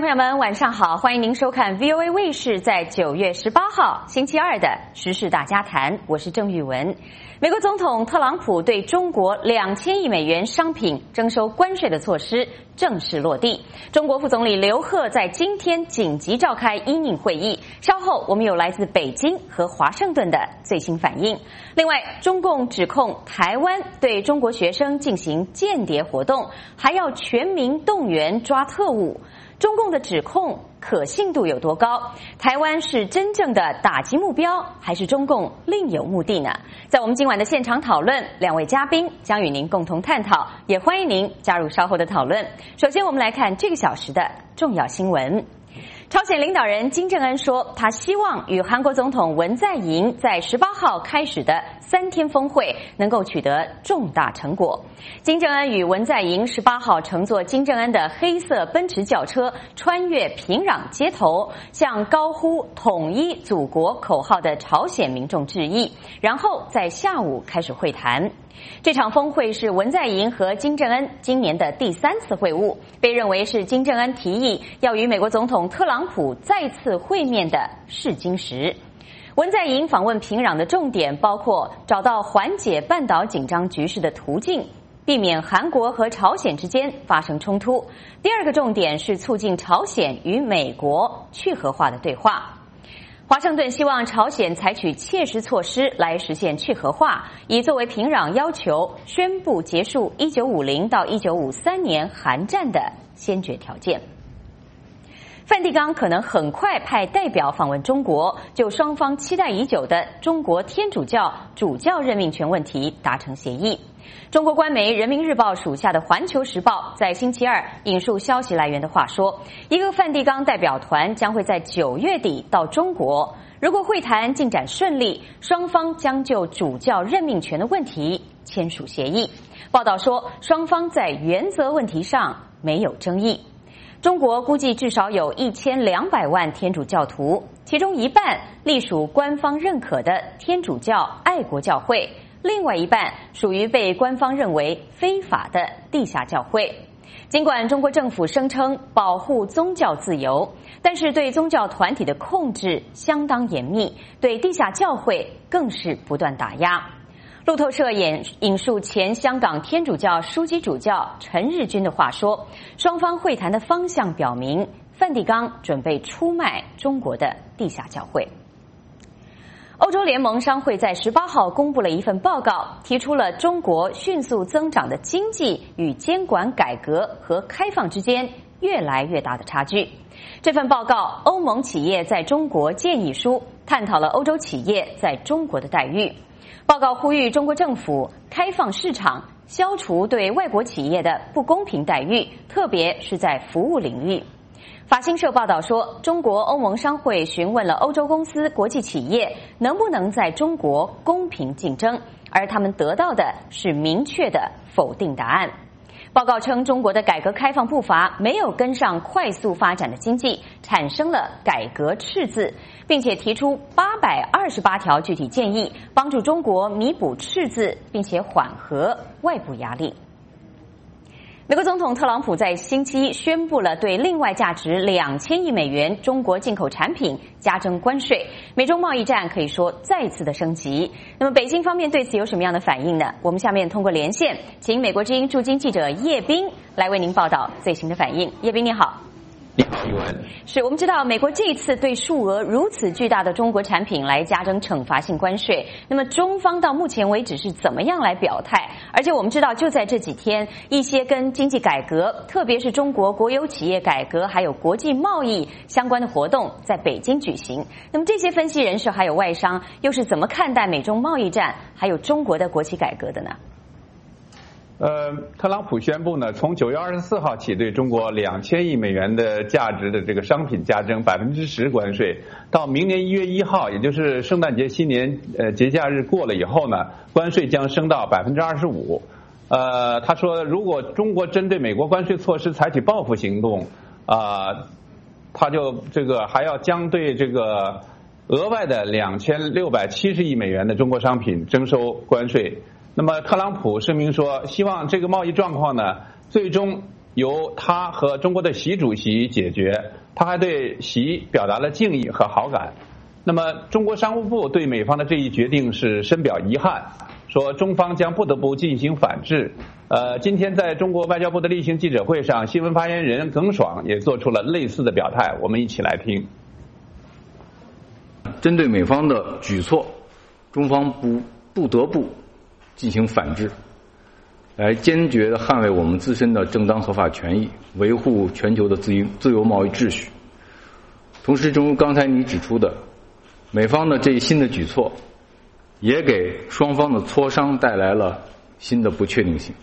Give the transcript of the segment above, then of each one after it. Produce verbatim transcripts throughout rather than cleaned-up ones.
朋友们，晚上好！欢迎您收看 V O A 卫视在九月十八号星期二的时事大家谈，我是郑玉文。美国总统特朗普对中国两千亿美元商品征收关税的措施正式落地。中国副总理刘鹤在今天紧急召开因应会议，稍后我们有来自北京和华盛顿的最新反应。另外，中共指控台湾对中国学生进行间谍活动，还要全民动员抓特务。中共的指控可信度有多高？台湾是真正的打击目标，还是中共另有目的呢？在我们今晚的现场讨论，两位嘉宾将与您共同探讨，也欢迎您加入稍后的讨论。首先，我们来看这个小时的重要新闻。朝鲜领导人金正恩说，他希望与韩国总统文在寅在十八号开始的三天峰会能够取得重大成果。金正恩与文在寅十八号乘坐金正恩的黑色奔驰轿车，穿越平壤街头，向高呼统一祖国口号的朝鲜民众致意，然后在下午开始会谈。这场峰会是文在寅和金正恩今年的第三次会晤，被认为是金正恩提议要与美国总统特朗普再次会面的试金石。文在寅访问平壤的重点包括找到缓解半岛紧张局势的途径，避免韩国和朝鲜之间发生冲突。第二个重点是促进朝鲜与美国去核化的对话。华盛顿希望朝鲜采取切实措施来实现去核化，以作为平壤要求宣布结束一九五零到一九五三年韩战的先决条件。梵蒂冈可能很快派代表访问中国，就双方期待已久的中国天主教主教任命权问题达成协议。中国官媒人民日报属下的环球时报在星期二引述消息来源的话说，一个梵蒂冈代表团将会在九月底到中国，如果会谈进展顺利，双方将就主教任命权的问题签署协议。报道说，双方在原则问题上没有争议。中国估计至少有一千两百万天主教徒，其中一半隶属官方认可的天主教爱国教会，另外一半属于被官方认为非法的地下教会。尽管中国政府声称保护宗教自由，但是对宗教团体的控制相当严密，对地下教会更是不断打压。路透社引引述前香港天主教枢机主教陈日君的话说，双方会谈的方向表明，梵蒂冈准备出卖中国的地下教会。欧洲联盟商会在十八号公布了一份报告，提出了中国迅速增长的经济与监管改革和开放之间越来越大的差距。这份报告《欧盟企业在中国建议书》探讨了欧洲企业在中国的待遇。报告呼吁中国政府开放市场，消除对外国企业的不公平待遇，特别是在服务领域。法新社报道说，中国欧盟商会询问了欧洲公司、国际企业能不能在中国公平竞争，而他们得到的是明确的否定答案。报告称，中国的改革开放步伐没有跟上快速发展的经济，产生了改革赤字，并且提出八百二十八条具体建议，帮助中国弥补赤字，并且缓和外部压力。美国总统特朗普在星期一宣布了对另外价值两千亿美元中国进口产品加征关税，美中贸易战可以说再次的升级。那么北京方面对此有什么样的反应呢？我们下面通过连线，请美国之音驻京记者叶斌来为您报道最新的反应。叶斌你好。 你好，宇文。 是我们知道，美国这一次对数额如此巨大的中国产品来加征惩罚性关税，那么中方到目前为止是怎么样来表态？而且我们知道，就在这几天，一些跟经济改革，特别是中国国有企业改革还有国际贸易相关的活动在北京举行。那么这些分析人士还有外商又是怎么看待美中贸易战还有中国的国企改革的呢？ 呃，特朗普宣布呢，从九月二十四号起，对中国两千亿美元的价值的这个商品加征百分之十关税，到明年一月一号，也就是圣诞节、新年呃节假日过了以后呢，关税将升到百分之二十五。呃，他说，如果中国针对美国关税措施采取报复行动，啊、呃，他就这个还要将对这个额外的两千六百七十亿美元的中国商品征收关税。那么特朗普声明说，希望这个贸易状况呢，最终由他和中国的习主席解决，他还对习表达了敬意和好感。那么中国商务部对美方的这一决定是深表遗憾，说中方将不得不进行反制。呃，今天在中国外交部的例行记者会上，新闻发言人耿爽也做出了类似的表态，我们一起来听。 针对美方的举措，中方不不得不进行反制，来坚决地捍卫我们自身的正当合法权益，维护全球的自由自由贸易秩序。同时，正如刚才你指出的，美方的这一新的举措，也给双方的磋商带来了新的不确定性。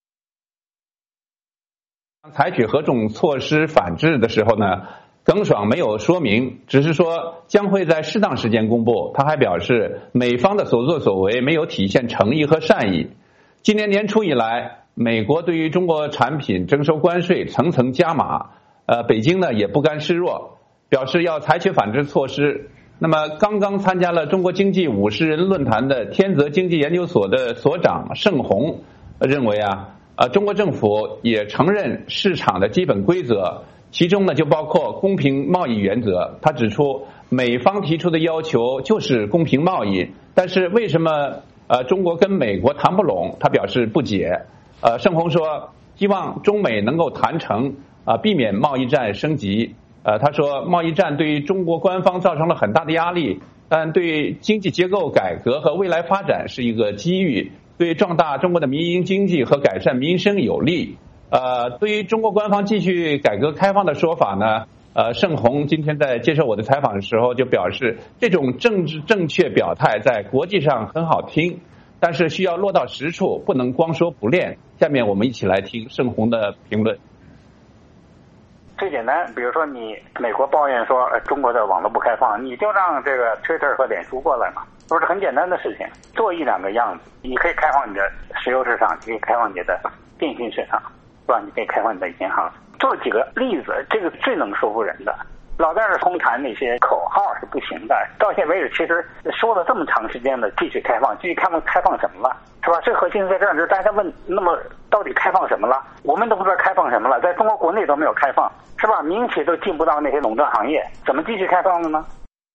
采取何种措施反制的时候呢，耿爽没有说明，只是说将会在适当时间公布。他还表示，美方的所作所为没有体现诚意和善意。今年年初以来，美国对于中国产品征收关税层层加码，呃，北京呢也不甘示弱，表示要采取反制措施。那么刚刚参加了中国经济五十人论坛的天泽经济研究所的所长盛洪认为啊，呃，中国政府也承认市场的基本规则，其中呢就包括公平贸易原则。他指出，美方提出的要求就是公平贸易，但是为什么呃中国跟美国谈不拢？他表示不解。呃，盛洪说，希望中美能够谈成，啊、呃，避免贸易战升级。呃，他说，贸易战对于中国官方造成了很大的压力，但对经济结构改革和未来发展是一个机遇，对壮大中国的民营经济和改善民生有利。呃，对于中国官方继续改革开放的说法呢，呃，盛洪今天在接受我的采访的时候就表示，这种政治正确表态在国际上很好听，但是需要落到实处，不能光说不练。下面我们一起来听盛洪的评论。 最简单，比如说你美国抱怨说、呃、中国的网络不开放，你就让这个 Twitter 和脸书过来嘛，都是很简单的事情，做一两个样子。你可以开放你的石油市场，你可以开放你的电信市场，是吧？你可以开放你的银行，做几个例子，这个最能说服人的。老在这空谈那些口号是不行的，到现在为止，其实说了这么长时间的继续开放，继续开放，开放什么了，是吧？最核心在这儿，就是大家问，那么到底开放什么了？我们都不知道开放什么了，在中国国内都没有开放，是吧？民企都进不到那些垄断行业，怎么继续开放了呢？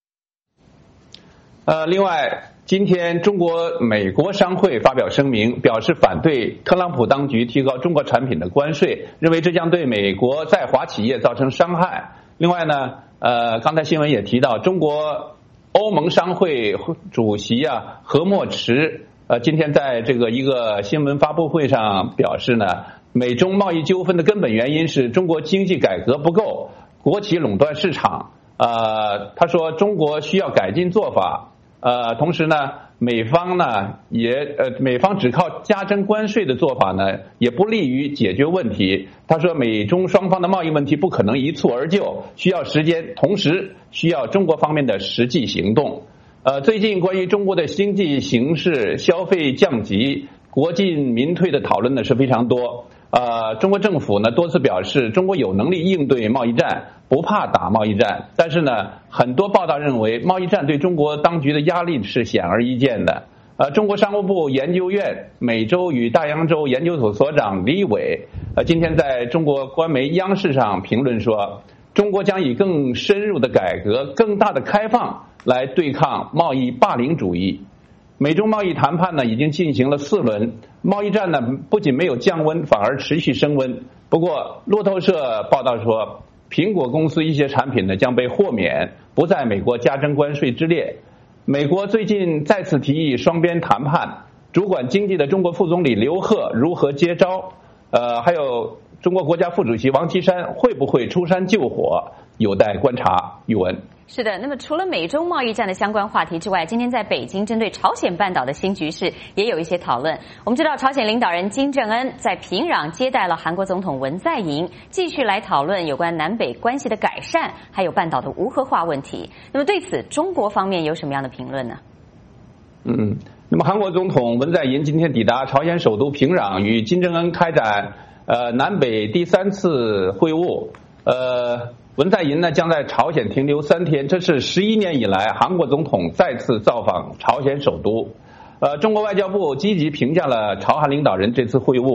呃，另外，今天中国美国商会发表声明，表示反对特朗普当局提高中国产品的关税，认为这将对美国在华企业造成伤害。另外呢，呃，刚才新闻也提到，中国欧盟商会主席啊何墨池，呃，今天在这个一个新闻发布会上表示呢，美中贸易纠纷的根本原因是中国经济改革不够，国企垄断市场。呃，他说中国需要改进做法。呃，同时呢，美方呢也呃，美方只靠加征关税的做法呢，也不利于解决问题。他说，美中双方的贸易问题不可能一蹴而就，需要时间，同时需要中国方面的实际行动。呃，最近关于中国的经济形势、消费降级、国进民退的讨论呢是非常多。呃，中国政府呢多次表示，中国有能力应对贸易战，不怕打贸易战。但是呢，很多报道认为，贸易战对中国当局的压力是显而易见的。呃，中国商务部研究院美洲与大洋洲研究所所长李伟，呃，今天在中国官媒央视上评论说，中国将以更深入的改革、更大的开放来对抗贸易霸凌主义。美中贸易谈判呢已经进行了四轮，贸易战呢不仅没有降温，反而持续升温。不过路透社报道说，苹果公司一些产品呢将被豁免，不在美国加征关税之列。美国最近再次提议双边谈判，主管经济的中国副总理刘鹤如何接招？呃，还有中国国家副主席王岐山会不会出山救火，有待观察。宇文。 是的，那么除了美中贸易战的相关话题之外，今天在北京针对朝鲜半岛的新局势也有一些讨论。我们知道，朝鲜领导人金正恩在平壤接待了韩国总统文在寅，继续来讨论有关南北关系的改善，还有半岛的无核化问题。那么对此，中国方面有什么样的评论呢？ 嗯，那么韩国总统文在寅今天抵达朝鲜首都平壤，与金正恩开展呃南北第三次会晤。呃。文在寅呢将在朝鲜停留三天，这是十一年以来韩国总统再次造访朝鲜首都。呃，中国外交部积极评价了朝韩领导人这次会晤。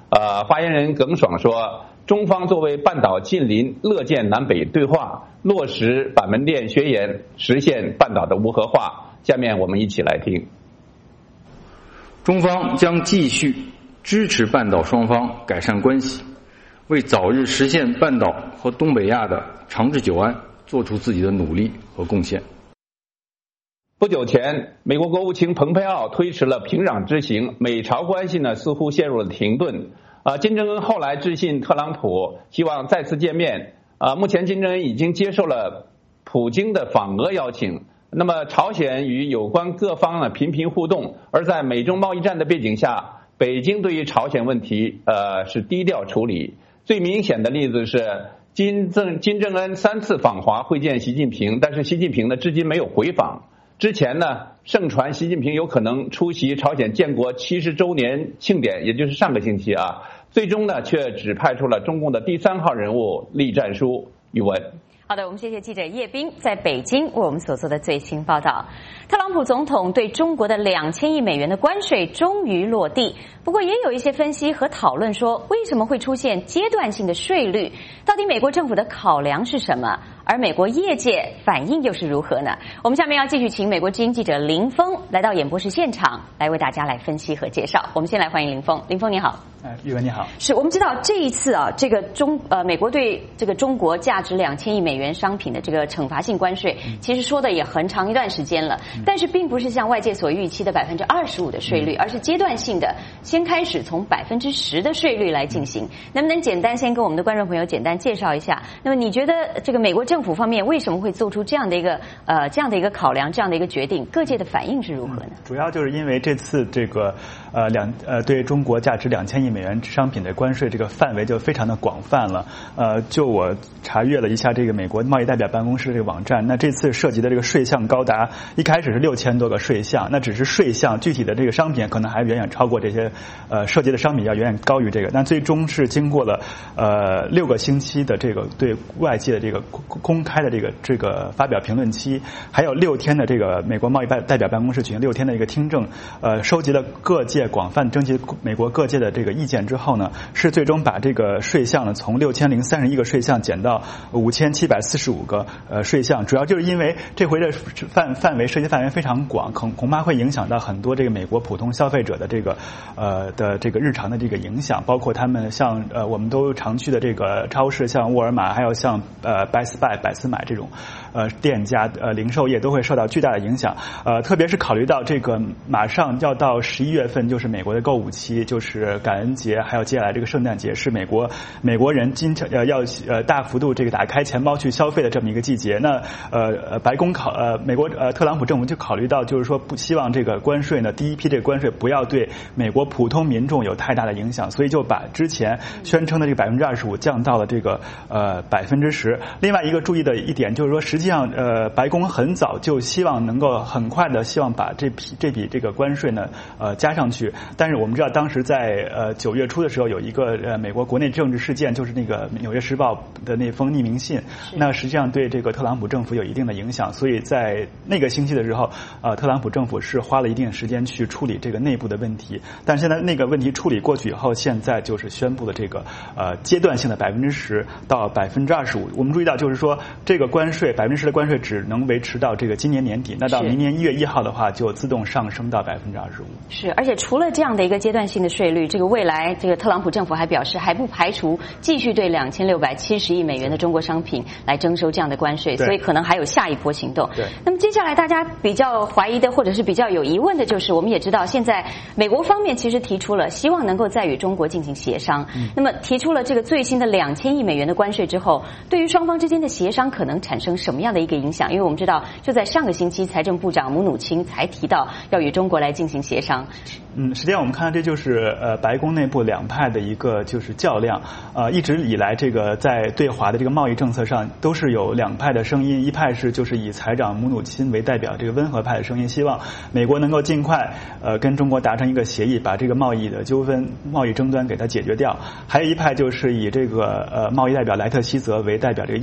呃，发言人耿爽说，中方作为半岛近邻，乐见南北对话，落实板门店宣言，实现半岛的无核化。下面我们一起来听。 中方将继续支持半岛双方改善关系，为早日实现半岛和东北亚的长治久安做出自己的努力和贡献。 不久前，美国国务卿蓬佩奥推迟了平壤之行，美朝关系呢似乎陷入了停顿。啊，金正恩后来致信特朗普，希望再次见面。啊，目前金正恩已经接受了普京的访俄邀请。那么，朝鲜与有关各方呢频频互动，而在美中贸易战的背景下，北京对于朝鲜问题呃是低调处理。最明显的例子是金正金正恩三次访华会见习近平，但是习近平呢至今没有回访。之前呢，盛传习近平有可能出席朝鲜建国七十周年庆典，也就是上个星期啊，最终呢却只派出了中共的第三号人物栗战书。宇文。 好的，我们谢谢记者叶斌在北京为我们所做的最新报道。特朗普总统对中国的两千亿美元的关税终于落地，不过也有一些分析和讨论说，为什么会出现阶段性的税率？到底美国政府的考量是什么？而美国业界反应又是如何呢？我们下面要继续请美国之音记者林峰来到演播室现场，来为大家来分析和介绍。我们先来欢迎林峰。林峰你好。 哎，玉文你好。 是我们知道这一次啊，这个中呃美国对这个中国价值两千亿美元商品的这个惩罚性关税，其实说的也很长一段时间了，但是并不是像外界所预期的百分之二十五的税率，而是阶段性的，先开始从百分之十的税率来进行。能不能简单先跟我们的观众朋友简单介绍一下？那么你觉得这个美国政府方面为什么会做出这样的一个呃这样的一个考量，这样的一个决定？各界的反应是如何呢？ 主要就是因为这次这个呃两呃对中国价值两千亿美元商品的关税这个范围就非常的广泛了。呃，就我查阅了一下这个美国贸易代表办公室这个网站，那这次涉及的这个税项高达一开始是六千多个税项，那只是税项，具体的这个商品可能还远远超过这些呃涉及的商品要远远高于这个。但最终是经过了呃六个星期的这个对外界的这个公开的这个这个发表评论期，还有六天的这个美国贸易代表办公室举行六天的一个听证，呃，收集了各界广泛征集美国各界的这个意见之后呢，是最终把这个税项呢从六千零三十一个税项减到五千七百四十五个呃税项，主要就是因为这回的范范围涉及范围非常广，恐恐怕会影响到很多这个美国普通消费者的这个呃的这个日常的这个影响，包括他们像呃我们都常去的这个超市，像沃尔玛，还有像呃 Best Buy 百思买这种呃店家呃零售业都会受到巨大的影响。呃，特别是考虑到这个马上要到十一月份就是美国的购物期，就是感恩节，还有接下来这个圣诞节，是美国美国人经常呃要呃大幅度这个打开钱包去消费的这么一个季节。那呃白宫考呃美国呃特朗普政府就考虑到，就是说不希望这个关税呢，第一批这个关税不要对美国普通民众有太大的影响，所以就把之前宣称的这个百分之二十五降到了这个呃百分之十。另外一个注意的一点就是说，实际上呃白宫很早就希望能够很快的希望把这批这笔这个关税呢呃加上去，但是我们知道当时在呃九月初的时候有一个呃美国国内政治事件，就是那个《纽约时报》的那封匿名信，那实际上对这个特朗普政府有一定的影响，所以在那个星期的时候，呃特朗普政府是花了一定时间去处理这个内部的问题，但是现在那个问题处理过去以后，现在就是宣布了这个呃阶段性的百分之十到百分之二十五。我们注意到就是说，这个关税百分之十的关税只能维持到这个今年年底，那到明年一月一号的话，就自动上升到百分之二十五。 是，而且除了这样的一个阶段性的税率，这个未来这个特朗普政府还表示，还不排除继续对两千六百七十亿美元的中国商品来征收这样的关税，所以可能还有下一波行动。 对。 那么接下来大家比较怀疑的，或者是比较有疑问的，就是我们也知道，现在美国方面其实提出了希望能够再与中国进行协商。嗯。那么提出了这个最新的两千亿美元的关税之后，对于双方之间的协商可能产生什么样的一个影响？因为我们知道，就在上个星期，财政部长姆努钦才提到要与中国来进行协商。 嗯，实际上我们看到这就是呃白宫内部两派的一个就是较量。呃，一直以来这个在对华的这个贸易政策上都是有两派的声音，一派是就是以财长姆努钦为代表这个温和派的声音，希望美国能够尽快呃跟中国达成一个协议，把这个贸易的纠纷、贸易争端给它解决掉。还有一派就是以这个呃贸易代表莱特希泽为代表这个鹰派人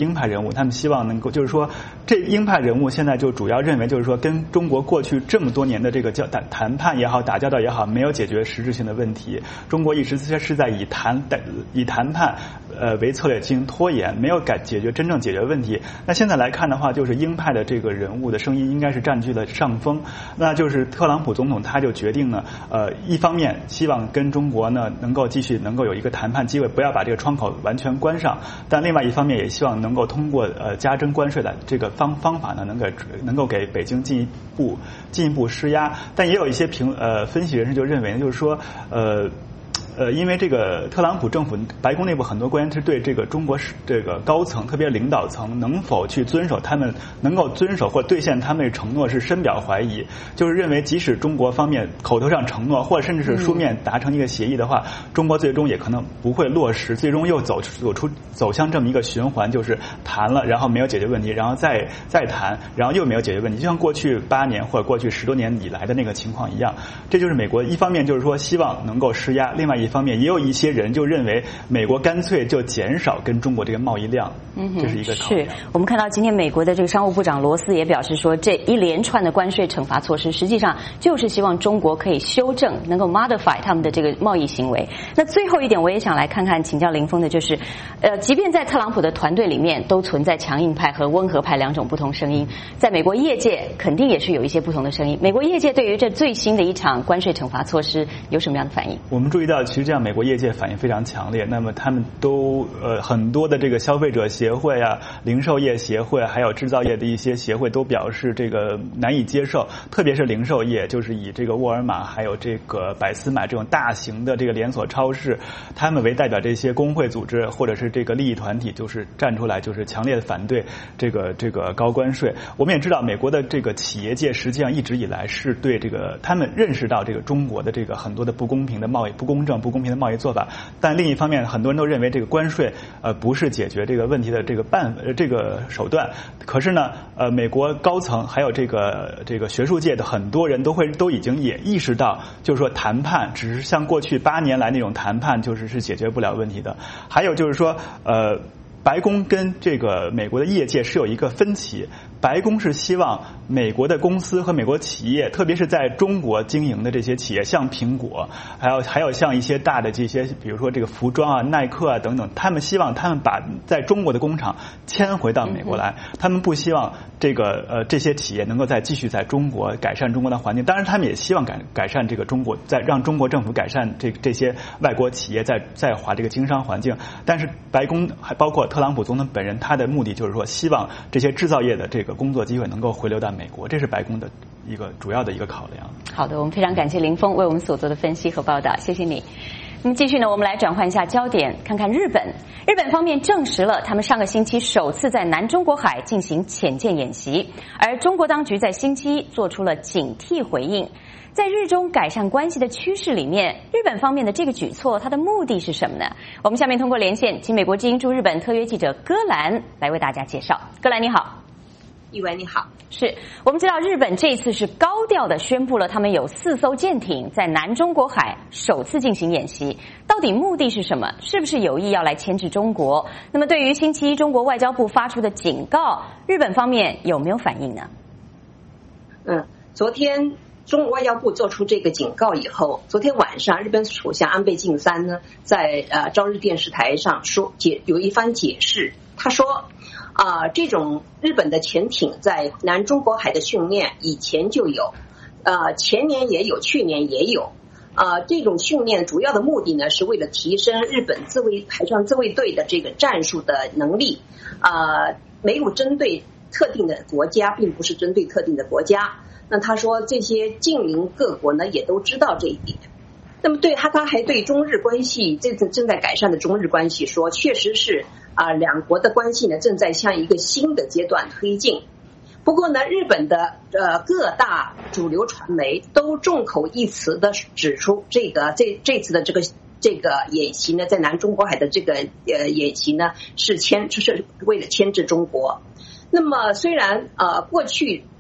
务，他们希望能够就是说，这鹰派人物现在就主要认为就是说，跟中国过去这么多年的这个交谈谈判也好，打交道也好，没有解决实质性的问题。中国一直是在以谈以谈判呃为策略进行拖延，没有改解决真正解决问题。那现在来看的话，就是鹰派的这个人物的声音应该是占据了上风。那就是特朗普总统他就决定呢，呃，一方面希望跟中国呢能够继续能够有一个谈判机会，不要把这个窗口完全关上，但另外一方面也希望能够通过呃加征关税的这个方方法呢，能给能够给北京进一步进一步施压。但也有一些评呃分析人士就认为，就是说呃。呃，因为这个特朗普政府白宫内部很多官员是对这个中国这个高层，特别领导层能否去遵守他们能够遵守或兑现他们的承诺是深表怀疑，就是认为即使中国方面口头上承诺，或者甚至是书面达成一个协议的话，嗯、中国最终也可能不会落实，最终又走走出走向这么一个循环，就是谈了，然后没有解决问题，然后再再谈，然后又没有解决问题，就像过去八年或者过去十多年以来的那个情况一样。这就是美国一方面就是说希望能够施压，另外一方面也有一些人就认为美国干脆就减少跟中国这个贸易量，嗯，这是一个考量。 是我们看到今天美国的这个商务部长罗斯也表示说，这一连串的关税惩罚措施实际上就是希望中国可以修正，能够 modify 他们的这个贸易行为。那最后一点我也想来看看请教林峰的就是，呃，即便在特朗普的团队里面都存在强硬派和温和派两种不同声音，在美国业界肯定也是有一些不同的声音。美国业界对于这最新的一场关税惩罚措施有什么样的反应？ 我们注意到其实这样美国业界反应非常强烈，那么他们都呃很多的这个消费者协会啊、零售业协会还有制造业的一些协会都表示这个难以接受，特别是零售业，就是以这个沃尔玛还有这个百思买这种大型的这个连锁超市，他们为代表这些工会组织或者是这个利益团体，就是站出来就是强烈的反对这个这个高关税。我们也知道美国的这个企业界实际上一直以来是对这个他们认识到这个中国的这个很多的不公平的贸易、不公正、不公平的贸易做法，但另一方面很多人都认为这个关税呃不是解决这个问题的这个办呃这个手段。可是呢呃美国高层还有这个这个学术界的很多人都会都已经也意识到，就是说谈判只是像过去八年来那种谈判就是是解决不了问题的。还有就是说呃白宫跟这个美国的业界是有一个分歧，白宫是希望美国的公司和美国企业，特别是在中国经营的这些企业，像苹果，还有还有像一些大的这些，比如说这个服装啊、耐克啊等等，他们希望他们把在中国的工厂迁回到美国来，他们不希望这个呃这些企业能够再继续在中国改善中国的环境。当然，他们也希望改改善这个中国，在让中国政府改善这这些外国企业在在华这个经商环境。但是白宫还包括特朗普总统本人，他的目的就是说，希望这些制造业的这个工作机会能够回流到美国，这是白宫的一个主要的一个考量。 好的，我们非常感谢林峰为我们所做的分析和报道，谢谢你。那么继续呢，我们来转换一下焦点，看看日本。日本方面证实了，他们上个星期首次在南中国海进行潜舰演习，而中国当局在星期一做出了警惕回应。在日中改善关系的趋势里面，日本方面的这个举措，它的目的是什么呢？我们下面通过连线，请美国之音驻日本特约记者戈兰来为大家介绍。戈兰你好。 玉文你好。 是我们知道日本这一次是高调的宣布了他们有四艘舰艇在南中国海首次进行演习，到底目的是什么？是不是有意要来牵制中国？那么对于星期一中国外交部发出的警告，日本方面有没有反应呢？ 嗯，昨天中国外交部做出这个警告以后，昨天晚上日本首相安倍晋三呢在呃朝日电视台上说解有一番解释，他说啊、呃，这种日本的潜艇在南中国海的训练以前就有，呃，前年也有，去年也有。啊、呃，这种训练主要的目的呢，是为了提升日本自卫海上自卫队的这个战术的能力。啊、呃，没有针对特定的国家，并不是针对特定的国家。那他说，这些近邻各国呢，也都知道这一点。那么对他，他还对中日关系这次正在改善的中日关系说，确实是啊、呃，两国的关系呢正在向一个新的阶段推进。不过呢，日本的呃各大主流传媒都众口一词的指出，这个这这次的这个这个演习呢，在南中国海的这个呃演习呢，是牵就是为了牵制中国。那么虽然呃过去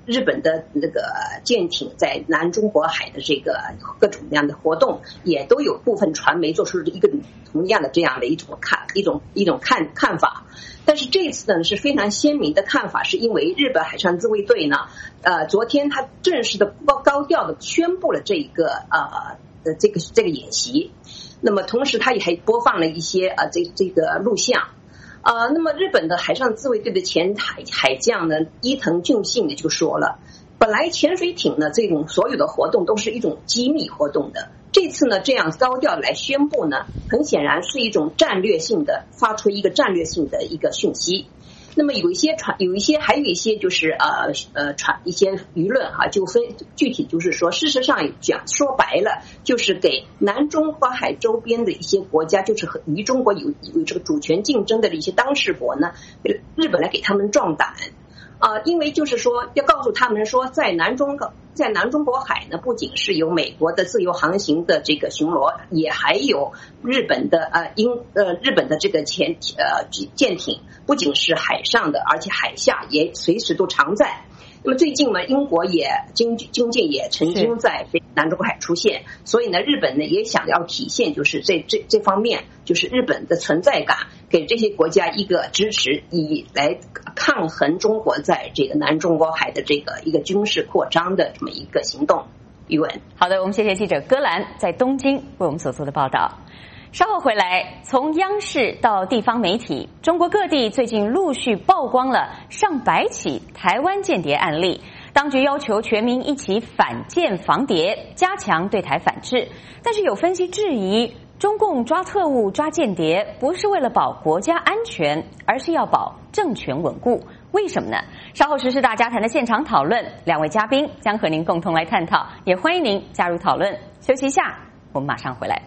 日本的那个舰艇在南中国海的这个各种各样的活动，也都有部分传媒做出一个同样的这样的一种看一种一种看看法。但是这次呢是非常鲜明的看法，是因为日本海上自卫队呢，呃，昨天他正式的高高调的宣布了这个呃的这个这个演习。那么同时他也还播放了一些呃这这个录像。呃，那么日本的海上自卫队的前海海将呢伊藤俊信也就说了，本来潜水艇呢这种所有的活动都是一种机密活动的，这次呢这样高调来宣布呢，很显然是一种战略性的发出一个战略性的一个讯息。那么有一些传，有一些还有一些就是呃呃传一些舆论哈、啊，就分具体就是说，事实上讲说白了，就是给南中国海周边的一些国家，就是和与中国有有这个主权竞争的一些当事国呢，日本来给他们壮胆啊、呃，因为就是说要告诉他们说，在南中在南中国海呢，不仅是有美国的自由航行的这个巡逻，也还有日本的呃英呃日本的这个潜呃舰艇。不仅是海上的，而且海下也随时都常在。那么最近呢，英国也军军舰也曾经在南中国海出现，所以呢，日本呢也想要体现就是这这这方面，就是日本的存在感，给这些国家一个支持，以来抗衡中国在这个南中国海的这个一个军事扩张的这么一个行动。余文， 好的，我们谢谢记者戈兰在东京为我们所做的报道。稍后回来，从央视到地方媒体，中国各地最近陆续曝光了上百起台湾间谍案例。当局要求全民一起反间防谍，加强对台反制。但是有分析质疑，中共抓特务、抓间谍不是为了保国家安全，而是要保政权稳固。为什么呢？稍后时事大家谈的现场讨论，两位嘉宾将和您共同来探讨，也欢迎您加入讨论。休息一下，我们马上回来。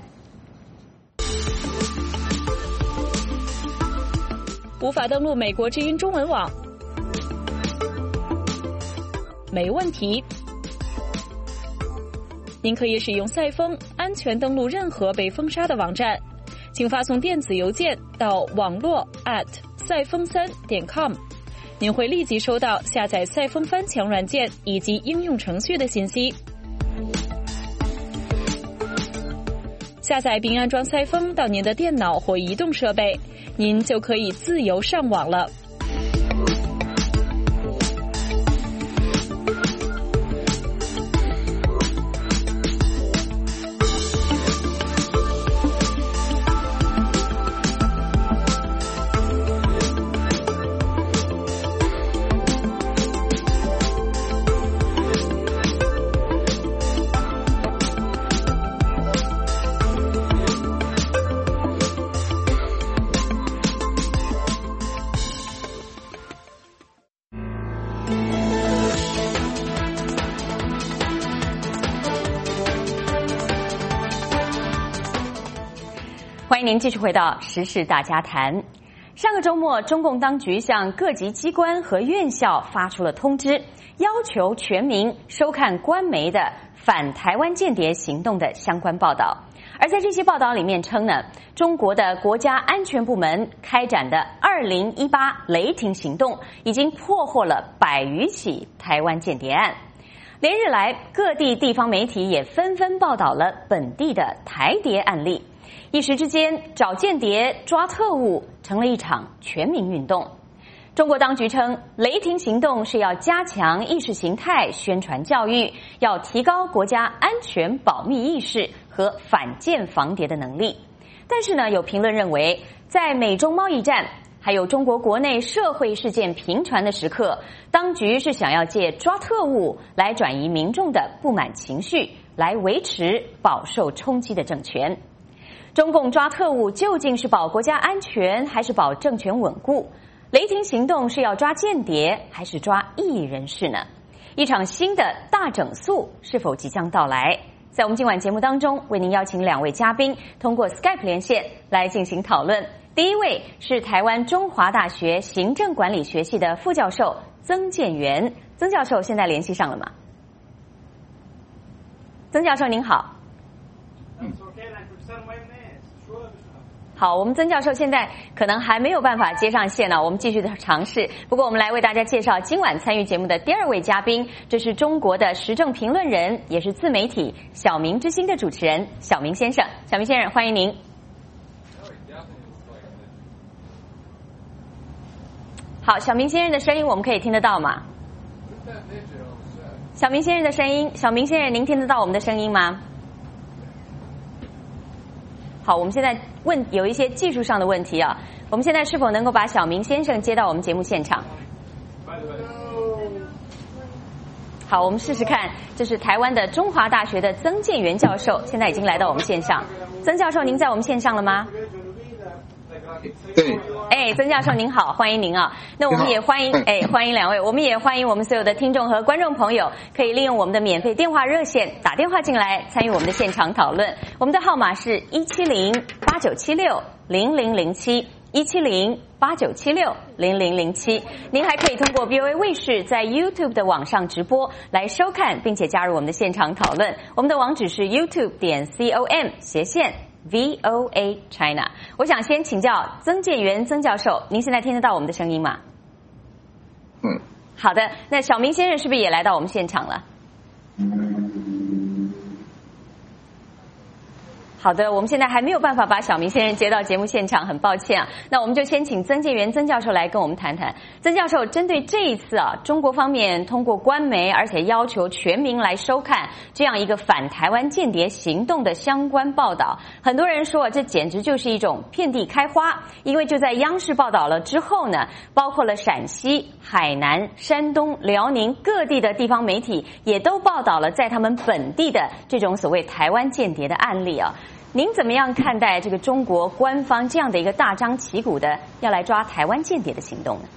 无法登录美国之音中文网，没问题。您可以使用赛风安全登录任何被封杀的网站，请发送电子邮件到网络 at 赛风三点 com， 您会立即收到下载赛风翻墙软件以及应用程序的信息。下载并安装赛风到您的电脑或移动设备，您就可以自由上网了。 欢迎您继续回到时事大家谈。上个周末，中共当局向各级机关和院校发出了通知，要求全民收看官媒的反台湾间谍行动的相关报道。而在这些报道里面称呢，中国的国家安全部门开展的二零一八雷霆行动已经破获了百余起台湾间谍案。连日来，各地地方媒体也纷纷报道了本地的台谍案例。一时之间，找间谍、抓特务成了一场全民运动。中国当局称，雷霆行动是要加强意识形态宣传教育，要提高国家安全保密意识和反间防谍的能力。但是呢，有评论认为，在美中贸易战还有中国国内社会事件频传的时刻，当局是想要借抓特务来转移民众的不满情绪，来维持饱受冲击的政权。中共抓特务究竟是保国家安全还是保政权稳固？雷霆行动是要抓间谍还是抓异议人士呢？一场新的大整肃是否即将到来？在我们今晚节目当中，为您邀请两位嘉宾通过 Skype 连线来进行讨论。第一位是台湾中华大学行政管理学系的副教授曾建元，曾教授现在联系上了吗？曾教授您好。 好，我们曾教授现在可能还没有办法接上线呢，我们继续的尝试。不过我们来为大家介绍今晚参与节目的第二位嘉宾，这是中国的时政评论人，也是自媒体小明之星的主持人小明先生。小明先生，欢迎您。好，小明先生的声音我们可以听得到吗？小明先生的声音，小明先生，您听得到我们的声音吗？好，我们现在问有一些技术上的问题啊，我们现在是否能够把小明先生接到我们节目现场？好，我们试试看，这是台湾的中华大学的曾建元教授，现在已经来到我们线上。曾教授，您在我们线上了吗？ 对， 哎，曾教授您好，欢迎您啊。那我们也欢迎，哎，欢迎两位，我们也欢迎我们所有的听众和观众朋友，可以利用我们的免费电话热线打电话进来参与我们的现场讨论。我们的号码是一七零八九七六零零零七。一七零八九七六零零零七，您还可以通过 V O A 卫视在 YouTube 的网上直播来收看，并且加入我们的现场讨论。我们的网址是 YouTube 点 com 斜线 V O A China。我想先请教曾建元曾教授，您现在听得到我们的声音吗？ 嗯。 好的，那小明先生是不是也来到我们现场了？好的，我们现在还没有办法把小明先生接到节目现场，很抱歉啊。那我们就先请曾建元曾教授来跟我们谈谈。曾教授，针对这一次啊，中国方面通过官媒，而且要求全民来收看这样一个反台湾间谍行动的相关报道，很多人说这简直就是一种遍地开花。因为就在央视报道了之后呢，包括了陕西、海南、山东、辽宁各地的地方媒体也都报道了在他们本地的这种所谓台湾间谍的案例啊。您怎么样看待这个中国官方这样的一个大张旗鼓的要来抓台湾间谍的行动呢？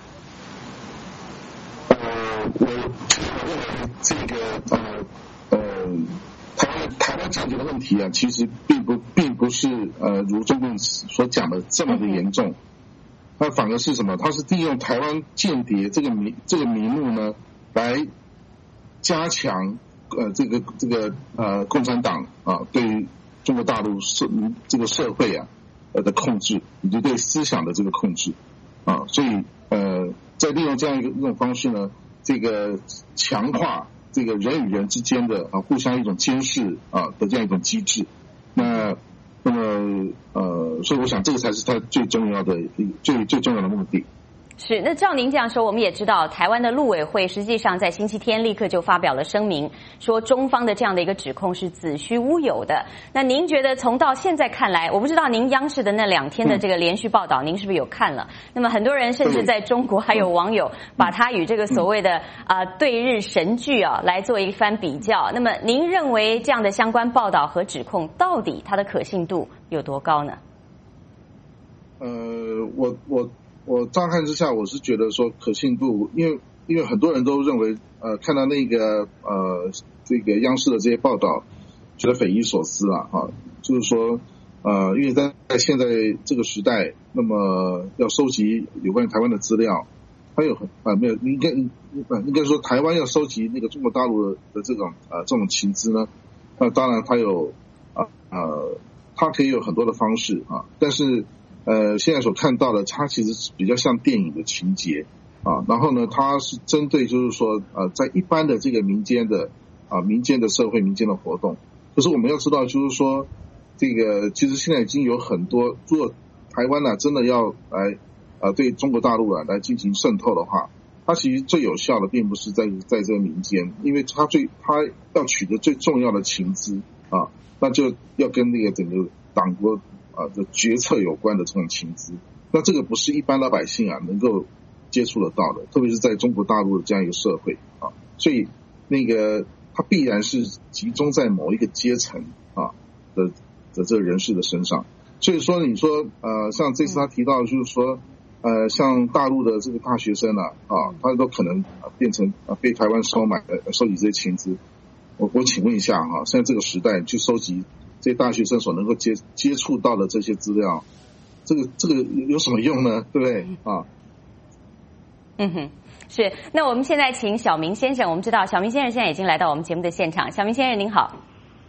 呃，我认为这个呃呃，台湾台湾间谍的问题啊，其实并不并不是呃如中共所讲的这么的严重，它反而是什么？它是利用台湾间谍这个名这个名目呢，来加强呃这个这个呃共产党啊对于中国大陆社这个社会啊呃的控制，以及对思想的这个控制啊，所以呃在利用这样一个一种方式呢，这个强化这个人与人之间的啊互相一种监视啊的这样一种机制，那那么呃，所以我想这个才是它最重要的最最重要的目的。 是，那照您这样说，我们也知道台湾的陆委会实际上在星期天立刻就发表了声明，说中方的这样的一个指控是子虚乌有的。那您觉得从到现在看来，我不知道您央视的那两天的这个连续报道，您是不是有看了？那么很多人甚至在中国还有网友把它与这个所谓的啊、呃、对日神剧啊来做一番比较。那么您认为这样的相关报道和指控到底它的可信度有多高呢？ 呃，我我。我乍看之下，我是觉得说可信度，因为因为很多人都认为，呃，看到那个呃这个央视的这些报道，觉得匪夷所思啊，哈，就是说，呃，因为在在现在这个时代，那么要收集有关于台湾的资料，还有啊没有应该应该说台湾要收集那个中国大陆的的这种呃这种情资呢，那当然它有啊呃它可以有很多的方式啊，但是。呃，现在所看到的，它其实是比较像电影的情节啊。然后呢，它是针对就是说，呃，在一般的这个民间的啊民间的社会、民间的活动。可是我们要知道，就是说，这个其实现在已经有很多，如果台湾呢、啊、真的要来啊对中国大陆啊来进行渗透的话，它其实最有效的并不是在在这个民间，因为它最它要取得最重要的情资啊，那就要跟那个整个党国。啊的决策有关的这种情资，那这个不是一般老百姓啊能够接触得到的，特别是在中国大陆的这样一个社会啊，所以那个它必然是集中在某一个阶层啊的的这个人士的身上。所以说，你说呃，像这次他提到就是说，呃，像大陆的这个大学生啊，啊，他都可能变成啊被台湾收买呃收集这些情资。我我请问一下哈、啊，现在这个时代去收集。这些大学生所能够接接触到的这些资料，这个这个有什么用呢？对不对啊？ 嗯哼，是。那我们现在请小明先生，我们知道小明先生现在已经来到我们节目的现场。小明先生您好。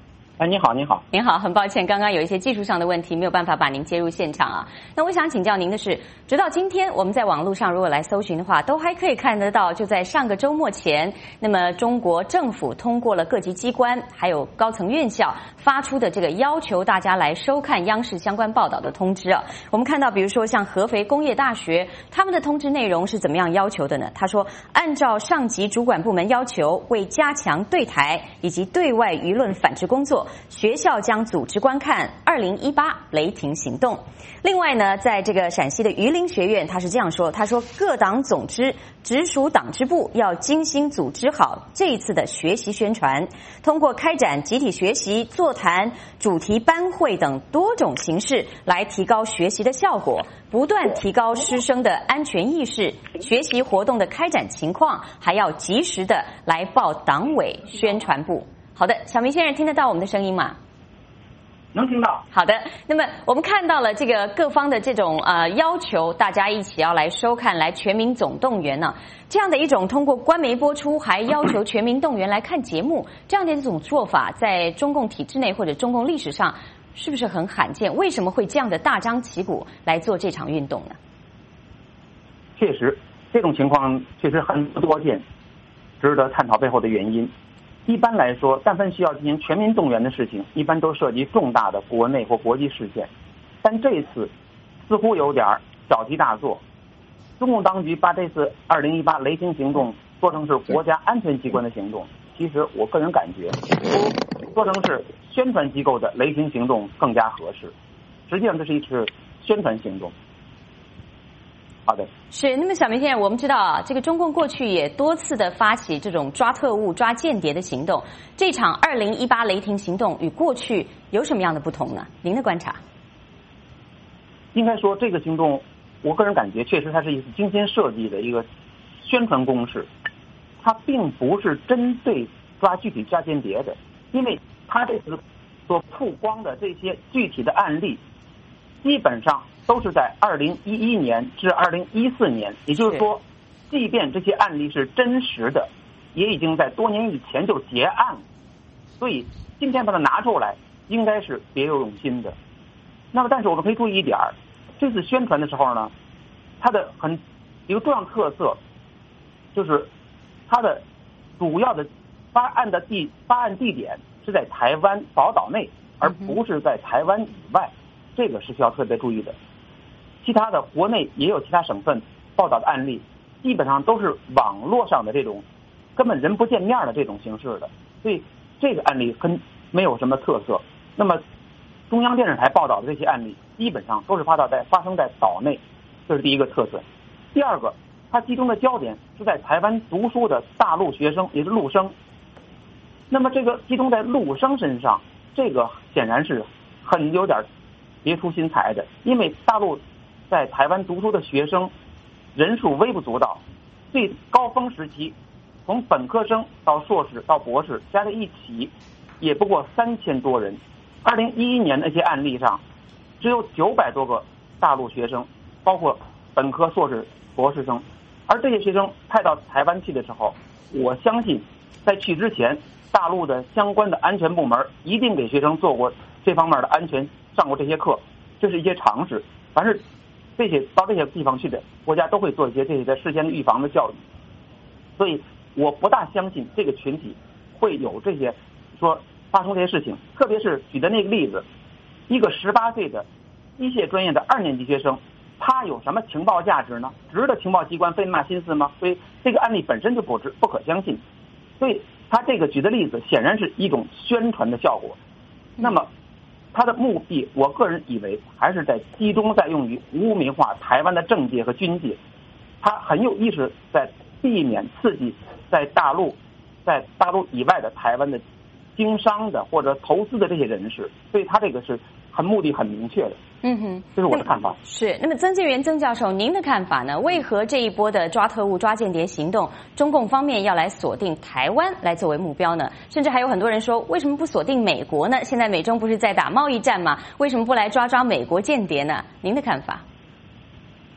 哎，你好，你好， 您好，很抱歉，刚刚有一些技术上的问题，没有办法把您接入现场啊。那我想请教您的是，直到今天我们在网络上如果来搜寻的话，都还可以看得到，就在上个周末前，那么中国政府通过了各级机关还有高层院校发出的这个要求大家来收看央视相关报道的通知啊。我们看到，比如说像合肥工业大学，他们的通知内容是怎么样要求的呢？他说，按照上级主管部门要求，为加强对台以及对外舆论反制工作，学校将组织观看二零一八雷霆行动。另外呢，在这个陕西的榆林学院，他是这样说，他说各党总支直属党支部要精心组织好这一次的学习宣传，通过开展集体学习、座谈、主题班会等多种形式来提高学习的效果，不断提高师生的安全意识，学习活动的开展情况还要及时的来报党委宣传部。好的，小明先生听得到我们的声音吗？ 能听到。 好的，那么我们看到了这个各方的这种呃要求，大家一起要来收看，来全民总动员呢、啊，这样的一种通过官媒播出，还要求全民动员来看节目，这样的一种做法，在中共体制内或者中共历史上是不是很罕见？为什么会这样的大张旗鼓来做这场运动呢？ 确实，这种情况确实很不多见，值得探讨背后的原因。一般来说，但凡需要进行全民动员的事情，一般都涉及重大的国内或国际事件。但这次似乎有点小题大做，中共当局把这次二零一八雷霆行动说成是国家安全机关的行动，其实我个人感觉，说成是宣传机构的雷霆行动更加合适。实际上，这是一次宣传行动。好的， 是。那么小明先生，我们知道啊，这个中共过去也多次的发起这种抓特务、抓间谍的行动。这场二零一八雷霆行动与过去有什么样的不同呢？您的观察？ 应该说，这个行动，我个人感觉确实它是一次精心设计的一个宣传攻势，它并不是针对抓具体抓间谍的，因为它这次所曝光的这些具体的案例，基本上都是在二零一一年至二零一四年，也就是说，即便这些案例是真实的，也已经在多年以前就结案了。所以今天把它拿出来，应该是别有用心的。那么，但是我们可以注意一点，这次宣传的时候呢，它的很一个重要特色，就是它的主要的发案的地发案地点是在台湾宝岛内，而不是在台湾以外，这个是需要特别注意的。其他的国内也有其他省份报道的案例，基本上都是网络上的这种根本人不见面的这种形式的，所以这个案例跟没有什么特色。那么中央电视台报道的这些案例，基本上都是发到在发生在岛内，这是第一个特色。第二个，它集中的焦点是在台湾读书的大陆学生，也是陆生。那么这个集中在陆生身上，这个显然是很有点别出心裁的，因为大陆在台湾读书的学生人数微不足道，最高峰时期从本科生到硕士到博士加在一起也不过三千多人。二零一一年那些案例上，只有九百多个大陆学生，包括本科、硕士、博士生。而这些学生派到台湾去的时候，我相信在去之前，大陆的相关的安全部门一定给学生做过这方面的安全，上过这些课，这是一些常识。凡是这些到这些地方去的国家都会做一些这些的事先的预防的教育，所以我不大相信这个群体会有这些说发生这些事情。特别是举的那个例子，一个十八岁的机械专业的二年级学生，他有什么情报价值呢？值得情报机关费那心思吗？所以这个案例本身就不值不可相信。所以他这个举的例子显然是一种宣传的效果。那么他的目的，我个人以为还是在集中在用于污名化台湾的政界和军界。他很有意识在避免刺激在大陆在大陆以外的台湾的经商的或者投资的这些人士，所以他这个是很目的很明确的。 嗯哼， 这是我的看法。 是。那么曾建元曾教授，您的看法呢？为何这一波的抓特务、抓间谍行动，中共方面要来锁定台湾来作为目标呢？甚至还有很多人说，为什么不锁定美国呢？现在美中不是在打贸易战吗？为什么不来抓抓美国间谍呢？您的看法？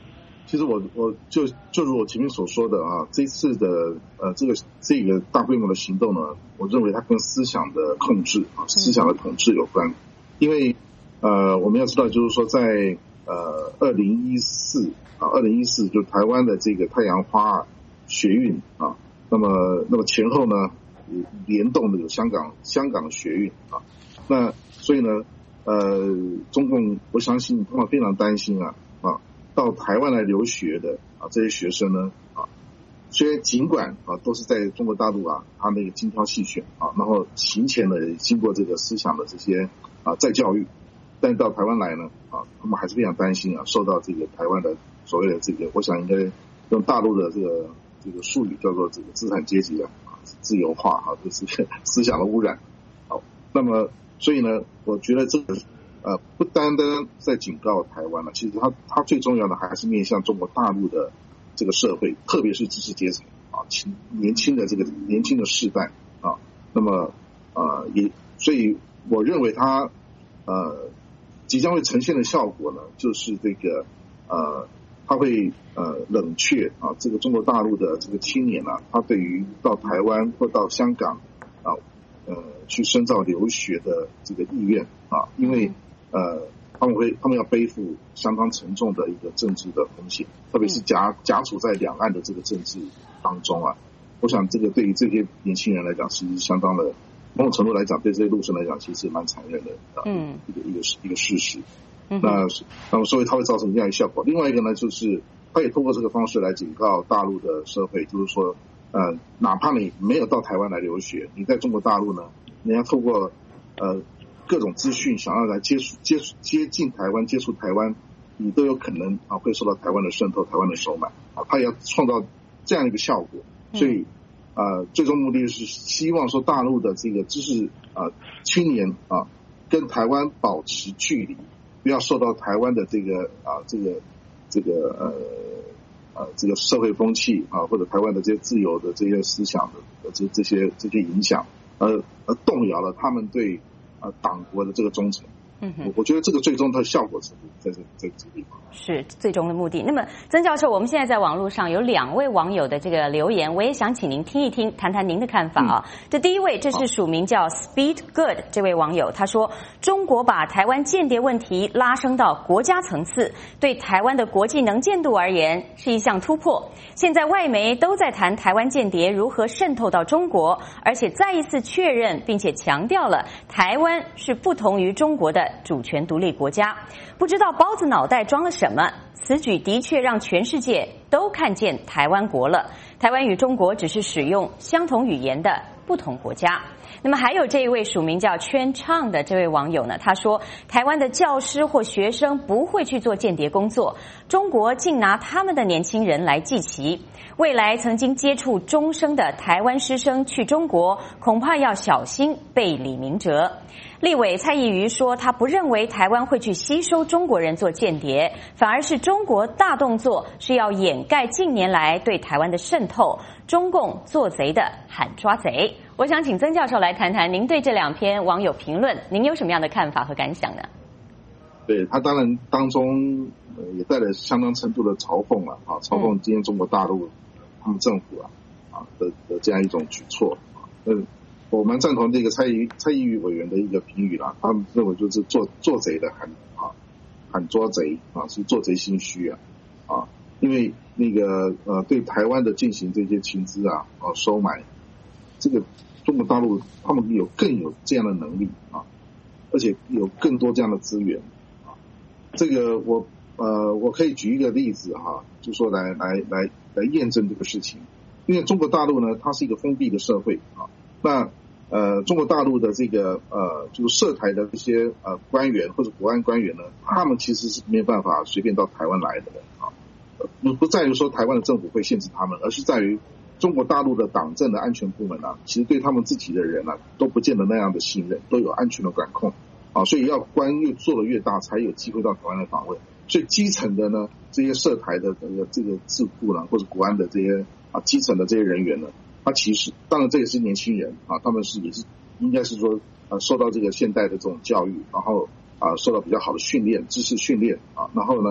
其实我我就就如我前面所说的啊，这次的呃这个这个大规模的行动呢，我认为它跟思想的控制啊，思想的统治有关。因为呃我们要知道，就是说在呃二零一四啊，二零一四就台湾的这个太阳花学运啊，那么那么前后呢联动的有香港香港的学运啊，那所以呢呃中共我相信他们非常担心啊啊。到台湾来留学的啊，这些学生呢啊，虽然尽管啊都是在中国大陆啊，他那个精挑细选啊，然后行前呢经过这个思想的这些啊再教育，但是到台湾来呢啊，他们还是非常担心啊，受到这个台湾的所谓的这个，我想应该用大陆的这个这个术语叫做这个资产阶级的啊自由化啊，就是思想的污染。好，那么所以呢，我觉得这个。呃，不单单在警告台湾了，其实它它最重要的还是面向中国大陆的这个社会，特别是知识阶层啊，年轻的这个年轻的世代啊，那么呃也，所以我认为它呃即将会呈现的效果呢，就是这个呃，它会呃冷却啊这个中国大陆的这个青年啊，他对于到台湾或到香港啊呃去深造留学的这个意愿啊，因为呃，他们会，他们要背负相当沉重的一个政治的风险，特别是夹夹处在两岸的这个政治当中啊。我想这个对于这些年轻人来讲，其实相当的某种程度来讲，对这些陆生来讲，其实蛮残忍的啊，嗯，一个一个一个事实。嗯、那那么所以它会造成这样一个效果。另外一个呢，就是他也通过这个方式来警告大陆的社会，就是说，呃，哪怕你没有到台湾来留学，你在中国大陆呢，你要透过呃。各种资讯想要来接触、接触、接近台湾、接触台湾，你都有可能啊会受到台湾的渗透、台湾的收买啊。他要创造这样一个效果，所以呃，最终目的是希望说大陆的这个知识啊青年啊跟台湾保持距离，不要受到台湾的这个啊这个这个呃呃这个社会风气啊或者台湾的这些自由的这些思想的这这些这些影响，而而动摇了他们对。呃，党国的这个忠诚，嗯哼，我觉得这个最终它的效果是在这在这个地方是最终的目的。那么，曾教授，我们现在在网络上有两位网友的这个留言，我也想请您听一听，谈谈您的看法啊。嗯、这第一位，这是署名叫 Speed Good 这位网友，他说：中国把台湾间谍问题拉升到国家层次，对台湾的国际能见度而言是一项突破。现在外媒都在谈台湾间谍如何渗透到中国，而且再一次确认并且强调了台湾是不同于中国的主权独立国家。不知道包子脑袋装了什么，此举的确让全世界都看见台湾国了。台湾与中国只是使用相同语言的不同国家。那么还有这一位署名叫圈唱的这位网友呢，他说台湾的教师或学生不会去做间谍工作，中国竟拿他们的年轻人来祭旗。未来曾经接触中生的台湾师生去中国，恐怕要小心被李明哲。立委蔡宜瑜说，他不认为台湾会去吸收中国人做间谍，反而是中国大动作是要掩盖近年来对台湾的渗透，中共做贼的喊抓贼。我想请曾教授来谈谈您对这两篇网友评论，您有什么样的看法和感想呢？ 对，他当然当中呃也带了相当程度的嘲讽了啊，嘲讽今天中国大陆他们政府啊啊的的这样一种举措啊，嗯。我蛮赞同这个蔡宜蔡宜瑜委员的一个评语啦，他们认为就是做做贼的喊啊喊捉贼啊，是做贼心虚啊啊，因为那个呃对台湾的进行这些情资啊啊收买，这个中国大陆他们有更有这样的能力啊，而且有更多这样的资源啊，这个我呃我可以举一个例子哈、啊，就说来来来来验证这个事情，因为中国大陆呢，它是一个封闭的社会啊。那呃，中国大陆的这个呃，就是涉台的这些呃官员或者国安官员呢，他们其实是没有办法随便到台湾来的啊。不不在于说台湾的政府会限制他们，而是在于中国大陆的党政的安全部门啊，其实对他们自己的人啊，都不见得那样的信任，都有安全的管控啊。所以要官越做得越大，才有机会到台湾来访问。所以基层的呢，这些涉台的这个这个智库呢，或者国安的这些啊基层的这些人员呢。他其实，当然这也是年轻人啊，他们是也是应该是说，呃，受到这个现代的这种教育，然后啊，受到比较好的训练、知识训练啊，然后呢，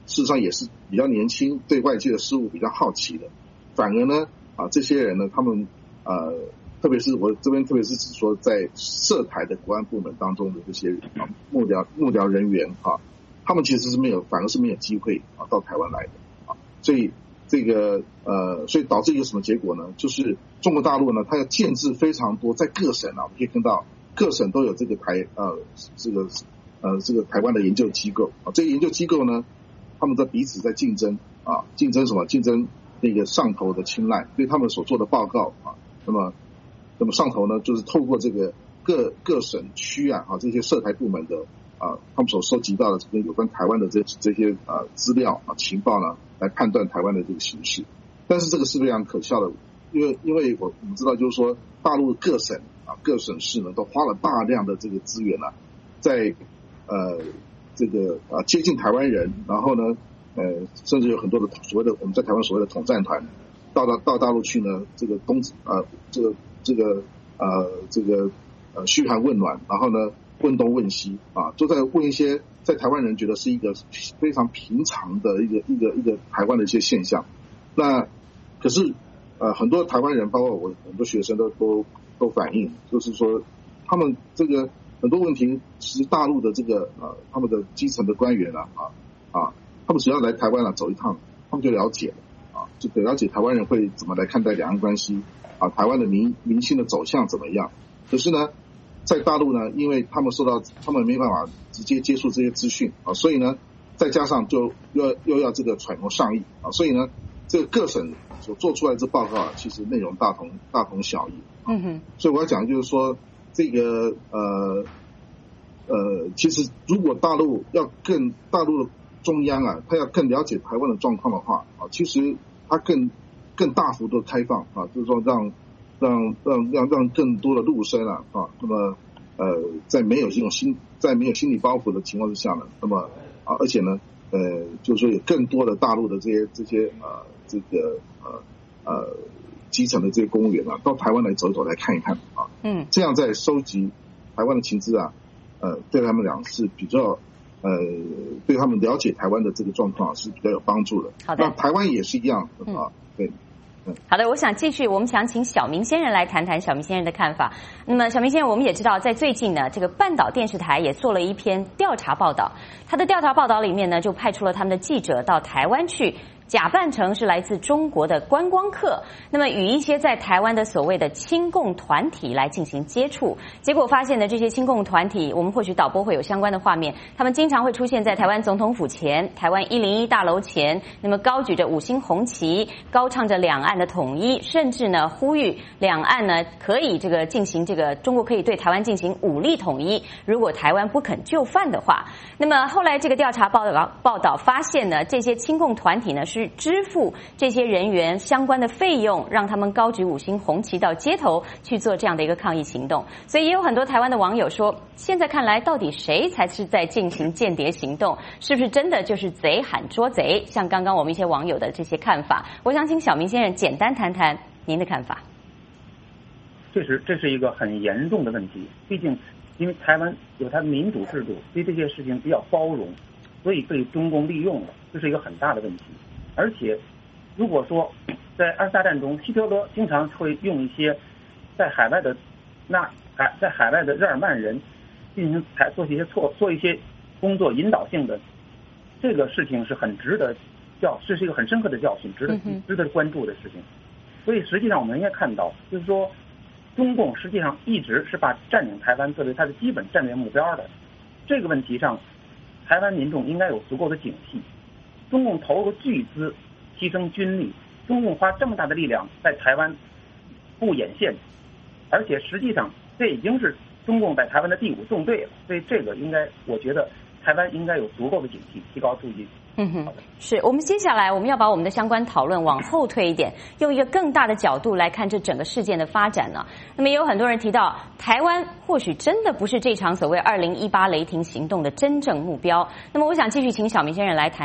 事实上也是比较年轻，对外界的事物比较好奇的。反而呢，啊，这些人呢，他们呃，特别是我这边特别是指说在涉台的国安部门当中的这些啊幕僚幕僚人员啊，他们其实是没有，反而是没有机会啊到台湾来的啊，所以这个呃，所以导致一个什么结果呢？就是中国大陆呢，它要建制非常多，在各省啊，我们可以看到各省都有这个台呃这个呃这个台湾的研究机构啊，这些研究机构呢，他们在彼此在竞争啊，竞争什么？竞争那个上头的青睐，对他们所做的报告啊，那么那么上头呢，就是透过这个各各省区啊啊这些涉台部门的啊，他们所收集到的这个有关台湾的这这些啊资料啊情报呢，来判断台湾的这个形势。但是这个是非常可笑的，因为因为我我们知道，就是说大陆各省啊各省市呢都花了大量的这个资源啊，在呃这个啊接近台湾人，然后呢呃甚至有很多的所谓的我们在台湾所谓的统战团到到到大陆去呢，这个东啊这个这个呃这个呃嘘寒问暖，然后呢问东问西啊，都在问一些在台湾人觉得是一个非常平常的一个一个一个台湾的一些现象。那可是呃很多台湾人，包括我很多学生都都都反映，就是说他们这个很多问题，其实大陆的这个呃他们的基层的官员啊啊啊，他们只要来台湾啊走一趟，他们就了解了啊，就了解台湾人会怎么来看待两岸关系啊，台湾的民民心的走向怎么样。可是呢，在大陆呢，因为他们受到他们没办法直接接触这些资讯啊，所以呢，再加上就又要又要这个揣摩上意啊，所以呢，这个各省所做出来的这报告啊，其实内容大同大同小异。嗯哼。所以我要讲就是说，这个呃呃，其实如果大陆要更大陆的中央啊，他要更了解台湾的状况的话啊，其实他更更大幅度开放啊，就是说让。让让让让更多的陆生啊啊，那么呃，在没有这种心在没有心理包袱的情况之下呢，那么啊，而且呢，呃，就是说有更多的大陆的这些这些呃这个呃呃基层的这些公务员啊，到台湾来走一走，来看一看啊，嗯，这样在收集台湾的情资啊，呃，对他们俩是比较呃，对他们了解台湾的这个状况是比较有帮助的。 好的， 那台湾也是一样的啊，对。 好的，我想继续，我们想请小明先生来谈谈小明先生的看法。那么，小明先生，我们也知道，在最近呢，这个半岛电视台也做了一篇调查报道，他的调查报道里面呢，就派出了他们的记者到台湾去，假扮成是来自中国的观光客，那么与一些在台湾的所谓的亲共团体来进行接触，结果发现呢，这些亲共团体，我们或许导播会有相关的画面，他们经常会出现在台湾总统府前、台湾一零一大楼前，那么高举着五星红旗，高唱着两岸的统一，甚至呢呼吁两岸呢可以这个进行这个中国可以对台湾进行武力统一，如果台湾不肯就范的话。那么后来这个调查报道报道发现呢，这些亲共团体呢是支付这些人员相关的费用，让他们高举五星红旗到街头去做这样的一个抗议行动。所以也有很多台湾的网友说，现在看来到底谁才是在进行间谍行动？是不是真的就是贼喊捉贼？像刚刚我们一些网友的这些看法，我想请小明先生简单谈谈您的看法。 确实，这是一个很严重的问题。毕竟，因为台湾有它的民主制度，对这些事情比较包容，所以被中共利用了，这是一个很大的问题。而且，如果说在二次大战中，希特勒经常会用一些在海外的那海在海外的日耳曼人进行采做一些错做一些工作引导性的，这个事情是很值得教，这是一个很深刻的教训，值得值得关注的事情。所以实际上我们应该看到，就是说，中共实际上一直是把占领台湾作为它的基本战略目标的。这个问题上，台湾民众应该有足够的警惕。中共投入巨资提升军力，中共花这么大的力量在台湾布眼线，而且实际上这已经是中共在台湾的第五纵队了，所以这个应该我觉得台湾应该有足够的警惕，提高注意。 嗯哼，是我们接下来我们要把我们的相关讨论往后推一点，用一个更大的角度来看这整个事件的发展呢。那么也有很多人提到，台湾或许真的不是这场所谓二零一八雷霆行动的真正目标。那么我想继续请小明先生来谈谈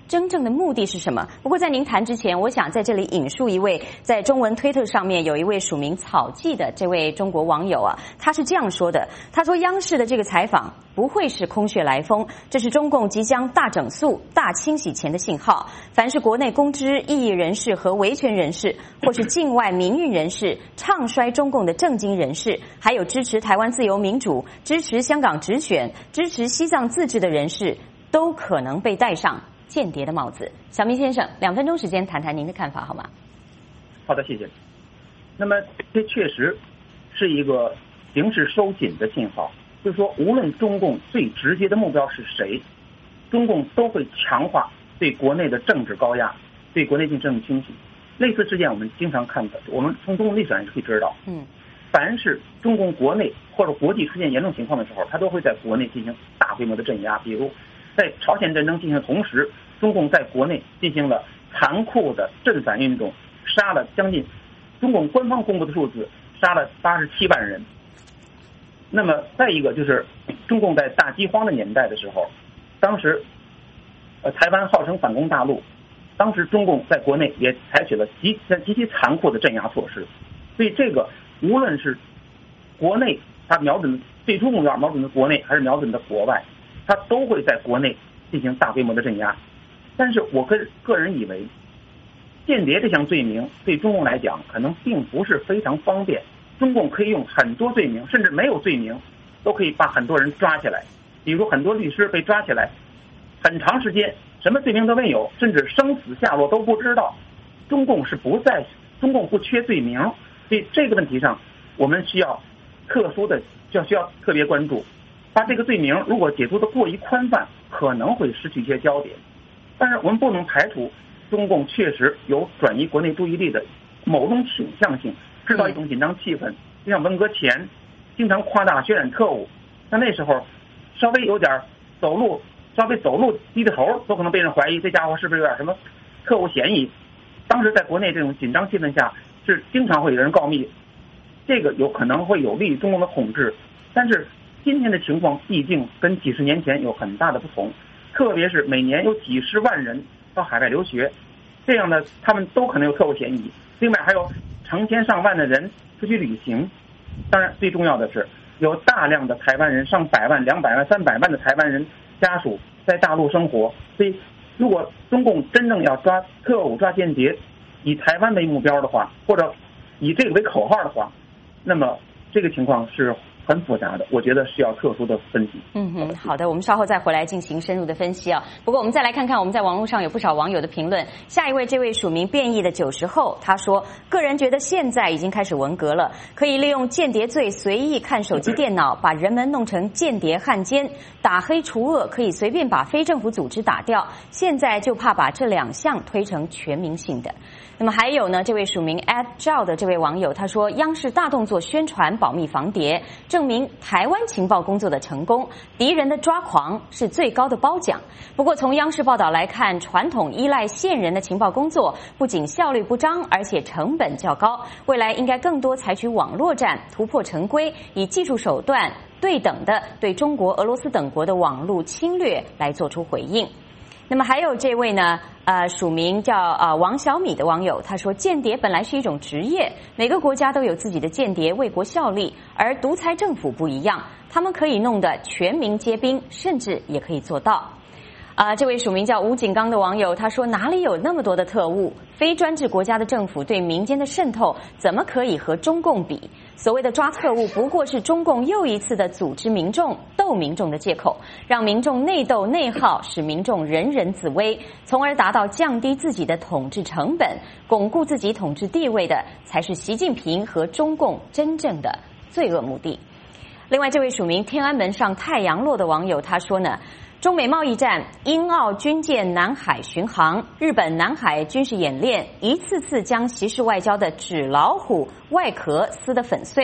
真正的目的是什么？不过在您谈之前，我想在这里引述一位在中文推特上面有一位署名草记的这位中国网友啊，他是这样说的，他说央视的这个采访不会是空穴来风，这是中共即将大整肃、大清洗前的信号。凡是国内公知、异议人士和维权人士，或是境外民运人士、唱衰中共的政经人士，还有支持台湾自由民主、支持香港直选、支持西藏自治的人士，都可能被戴上间谍的帽子。小明先生，两分钟时间谈谈您的看法好吗？ 好的，谢谢。那么这确实是一个形势收紧的信号，就是说无论中共最直接的目标是谁，中共都会强化对国内的政治高压，对国内进行政治清洗。类似事件我们经常看到，我们从中共历史上也可以知道，嗯，凡是中共国内或者国际出现严重情况的时候，他都会在国内进行大规模的镇压。比如在朝鲜战争进行的同时，中共在国内进行了残酷的镇反运动，杀了将近，中共官方公布的数字杀了八十七万人。那么再一个就是中共在大饥荒的年代的时候，当时呃台湾号称反攻大陆，当时中共在国内也采取了极极其残酷的镇压措施。所以这个无论是国内它瞄准的最初目标瞄准的国内，还是瞄准的国外，它都会在国内进行大规模的镇压。但是我个个人以为，间谍这项罪名对中共来讲可能并不是非常方便。中共可以用很多罪名，甚至没有罪名，都可以把很多人抓起来。比如很多律师被抓起来，很长时间什么罪名都没有，甚至生死下落都不知道。中共是不在，中共不缺罪名，所以这个问题上我们需要特殊的，就需要特别关注。把这个罪名如果解读的过于宽泛，可能会失去一些焦点。但是我们不能排除中共确实有转移国内注意力的某种倾向性，制造一种紧张气氛。就像文革前经常夸大血染特务，但那时候稍微有点走路稍微走路低着头都可能被人怀疑这家伙是不是有点什么特务嫌疑。当时在国内这种紧张气氛下，是经常会有人告密，这个有可能会有利于中共的统治。但是今天的情况毕竟跟几十年前有很大的不同，特别是每年有几十万人到海外留学，这样的他们都可能有特务嫌疑。另外还有成千上万的人出去旅行，当然最重要的是有大量的台湾人，上百万、两百万、三百万的台湾人家属在大陆生活。所以如果中共真正要抓特务、抓间谍，以台湾为目标的话，或者以这个为口号的话，那么这个情况是很复杂的，我觉得需要特殊的分析。 嗯哼，好的，我们稍后再回来进行深入的分析啊。不过我们再来看看我们在网络上有不少网友的评论。下一位，这位署名变异的九十后，他说：个人觉得现在已经开始文革了，可以利用间谍罪随意看手机电脑，把人们弄成间谍汉奸，打黑除恶可以随便把非政府组织打掉。现在就怕把这两项推成全民性的。那么还有呢，这位署名 at 赵的这位网友他说，央视大动作宣传保密防谍，证明台湾情报工作的成功，敌人的抓狂是最高的褒奖。不过从央视报道来看，传统依赖线人的情报工作不仅效率不彰，而且成本较高，未来应该更多采取网络战，突破陈规，以技术手段对等的对中国、俄罗斯等国的网络侵略来做出回应。那么还有这位呢，呃，署名叫呃王小米的网友，他说，间谍本来是一种职业，每个国家都有自己的间谍为国效力，而独裁政府不一样，他们可以弄得全民皆兵，甚至也可以做到。啊、呃，这位署名叫吴景刚的网友，他说，哪里有那么多的特务？非专制国家的政府对民间的渗透，怎么可以和中共比？所谓的抓特务，不过是中共又一次的组织民众、斗民众的借口，让民众内斗内耗，使民众人人自危，从而达到降低自己的统治成本、巩固自己统治地位的，才是习近平和中共真正的罪恶目的。另外，这位署名天安门上太阳落的网友他说呢，中美贸易战，英澳军舰南海巡航，日本南海军事演练，一次次将习氏外交的纸老虎外壳撕得粉碎。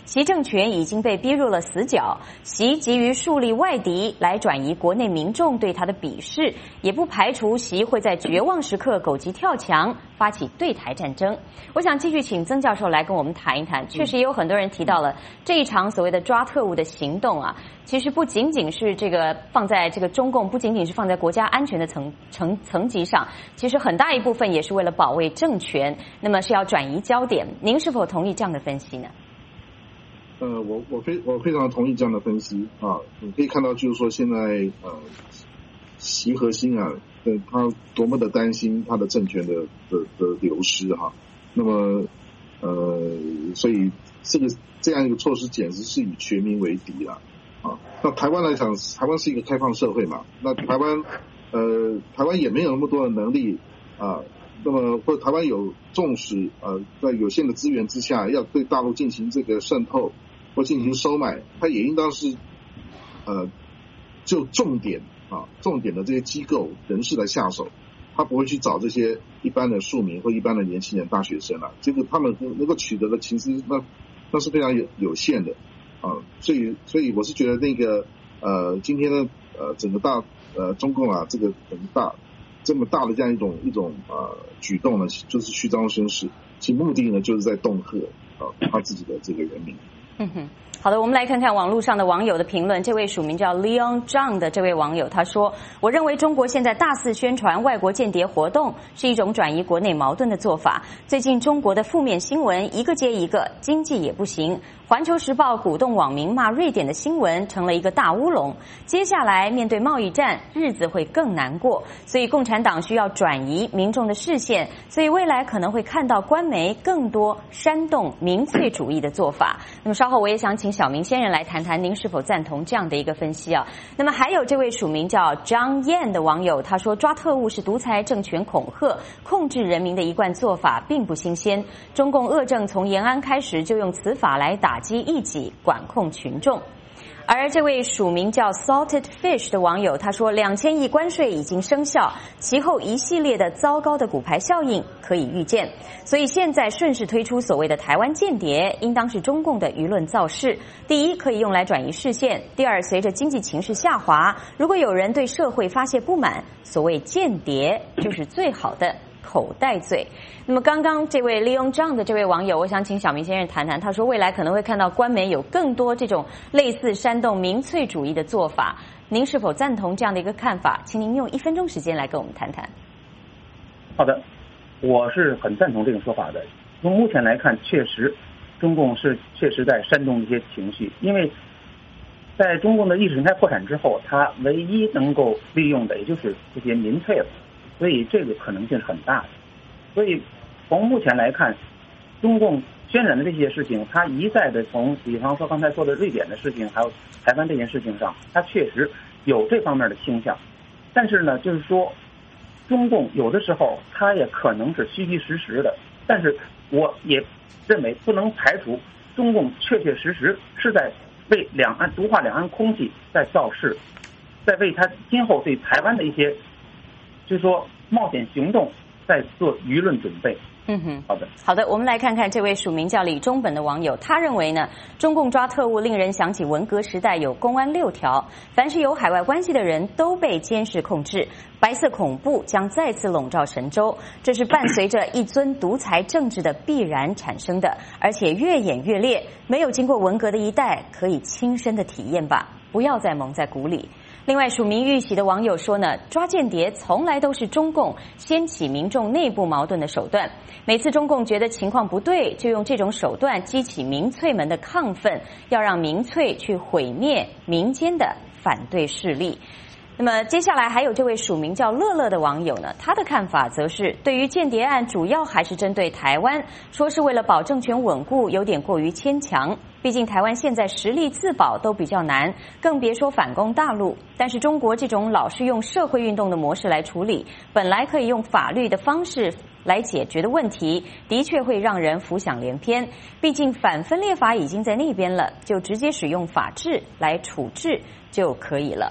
习政权已经被逼入了死角。习急于树立外敌来转移国内民众对他的鄙视，也不排除习会在绝望时刻狗急跳墙，发起对台战争。我想继续请曾教授来跟我们谈一谈。确实也有很多人提到了这一场所谓的抓特务的行动啊，其实不仅仅是这个放在这个中共，不仅仅是放在国家安全的层层层级上，其实很大一部分也是为了保卫政权，那么是要转移焦点。您是否同意这样的分析呢？ 呃，我我非我非常同意这样的分析啊。你可以看到，就是说现在呃，习核心啊，呃，他多么的担心他的政权的的的流失哈、啊。那么呃，所以这个这样一个措施简直是以全民为敌了啊。那台湾来讲，台湾是一个开放社会嘛，那台湾呃，台湾也没有那么多的能力啊。那么，或者台湾有重视呃，在有限的资源之下，要对大陆进行这个渗透或进行收买，它也应当是呃，就重点啊，重点的这些机构人士来下手，他不会去找这些一般的庶民或一般的年轻人、大学生啊，这个他们能够取得的其实那那是非常有有限的啊，所以所以我是觉得那个呃，今天的呃整个大呃中共啊，这个很大。这么大的这样一种一种呃举动呢，就是虚张声势，其目的呢就是在恫吓啊他自己的这个人民。 嗯哼，好的，我们来看看网络上的网友的评论。这位署名叫 Leon Zhang 的这位网友他说：“我认为中国现在大肆宣传外国间谍活动是一种转移国内矛盾的做法。最近中国的负面新闻一个接一个，经济也不行。环球时报鼓动网民骂瑞典的新闻成了一个大乌龙。接下来面对贸易战，日子会更难过。所以共产党需要转移民众的视线，所以未来可能会看到官媒更多煽动民粹主义的做法。”那么稍后我也想请小明先生来谈谈您是否赞同这样的一个分析啊？那么还有这位署名叫 John Yan 的网友，他说抓特务是独裁政权恐吓、控制人民的一贯做法，并不新鲜。中共恶政从延安开始就用此法来打击异己、管控群众。而这位署名叫 Salted Fish 的网友他说，两千亿关税已经生效，其后一系列的糟糕的骨牌效应可以预见，所以现在顺势推出所谓的台湾间谍，应当是中共的舆论造势。第一，可以用来转移视线；第二，随着经济情势下滑，如果有人对社会发泄不满，所谓间谍就是最好的口袋罪。那么刚刚这位利用这样的这位网友，我想请小明先生谈谈，他说未来可能会看到官媒有更多这种类似煽动民粹主义的做法，您是否赞同这样的一个看法？请您用一分钟时间来跟我们谈谈。 好的，我是很赞同这种说法的。从目前来看，确实中共是确实在煽动一些情绪，因为在中共的意识形态破产之后，它唯一能够利用的也就是这些民粹了，所以这个可能性是很大的。所以从目前来看，中共渲染的这些事情，它一再的从比方说刚才说的瑞典的事情，还有台湾这件事情上，它确实有这方面的倾向。但是呢，就是说中共有的时候它也可能是虚虚实实的，但是我也认为不能排除中共确确实实是在为两岸毒化两岸空气在造势，在为他今后对台湾的一些就是说冒险行动在做舆论准备。 嗯哼， 好的， 好的，我们来看看这位署名叫李中本的网友，他认为呢，中共抓特务令人想起文革时代有公安六条，凡是有海外关系的人都被监视控制，白色恐怖将再次笼罩神州，这是伴随着一尊独裁政治的必然产生的，而且越演越烈，没有经过文革的一代可以亲身的体验吧，不要再蒙在鼓里。另外，署名玉玺的网友说呢，抓间谍从来都是中共掀起民众内部矛盾的手段。每次中共觉得情况不对，就用这种手段激起民粹们的亢奋，要让民粹去毁灭民间的反对势力。那么接下来还有这位署名叫乐乐的网友呢，他的看法则是对于间谍案主要还是针对台湾，说是为了保政权稳固，有点过于牵强。毕竟台湾现在实力自保都比较难，更别说反攻大陆。但是中国这种老是用社会运动的模式来处理，本来可以用法律的方式来解决的问题，的确会让人浮想联翩。毕竟反分裂法已经在那边了，就直接使用法治来处置就可以了。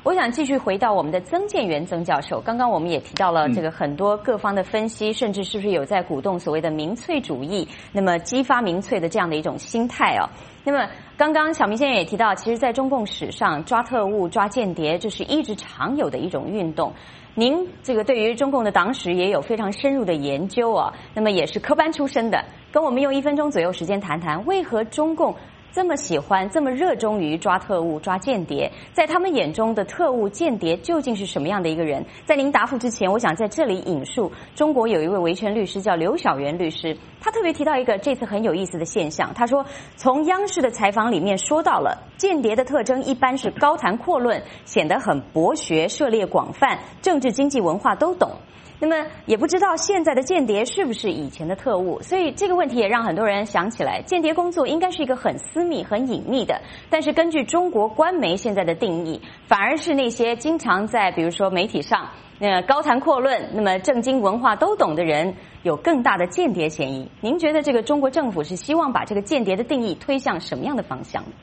我想继续回到我们的曾建元曾教授，刚刚我们也提到了这个很多各方的分析，甚至是不是有在鼓动所谓的民粹主义，那么激发民粹的这样的一种心态哦。那么刚刚小明先生也提到，其实在中共史上抓特务、抓间谍，这是一直常有的一种运动。您这个对于中共的党史也有非常深入的研究啊，那么也是科班出身的，跟我们用一分钟左右时间谈谈，为何中共这么喜欢、这么热衷于抓特务、抓间谍？在他们眼中的特务、间谍究竟是什么样的一个人？在您答复之前，我想在这里引述中国有一位维权律师叫刘晓元律师，他特别提到一个这次很有意思的现象。他说，从央视的采访里面说到了间谍的特征一般是高谈阔论，显得很博学，涉猎广泛，政治、经济、文化都懂。那么也不知道现在的间谍是不是以前的特务，所以这个问题也让很多人想起来，间谍工作应该是一个很私密、很隐秘的。但是根据中国官媒现在的定义，反而是那些经常在比如说媒体上呃高谈阔论，那么政经文化都懂的人，有更大的间谍嫌疑。您觉得这个中国政府是希望把这个间谍的定义推向什么样的方向呢？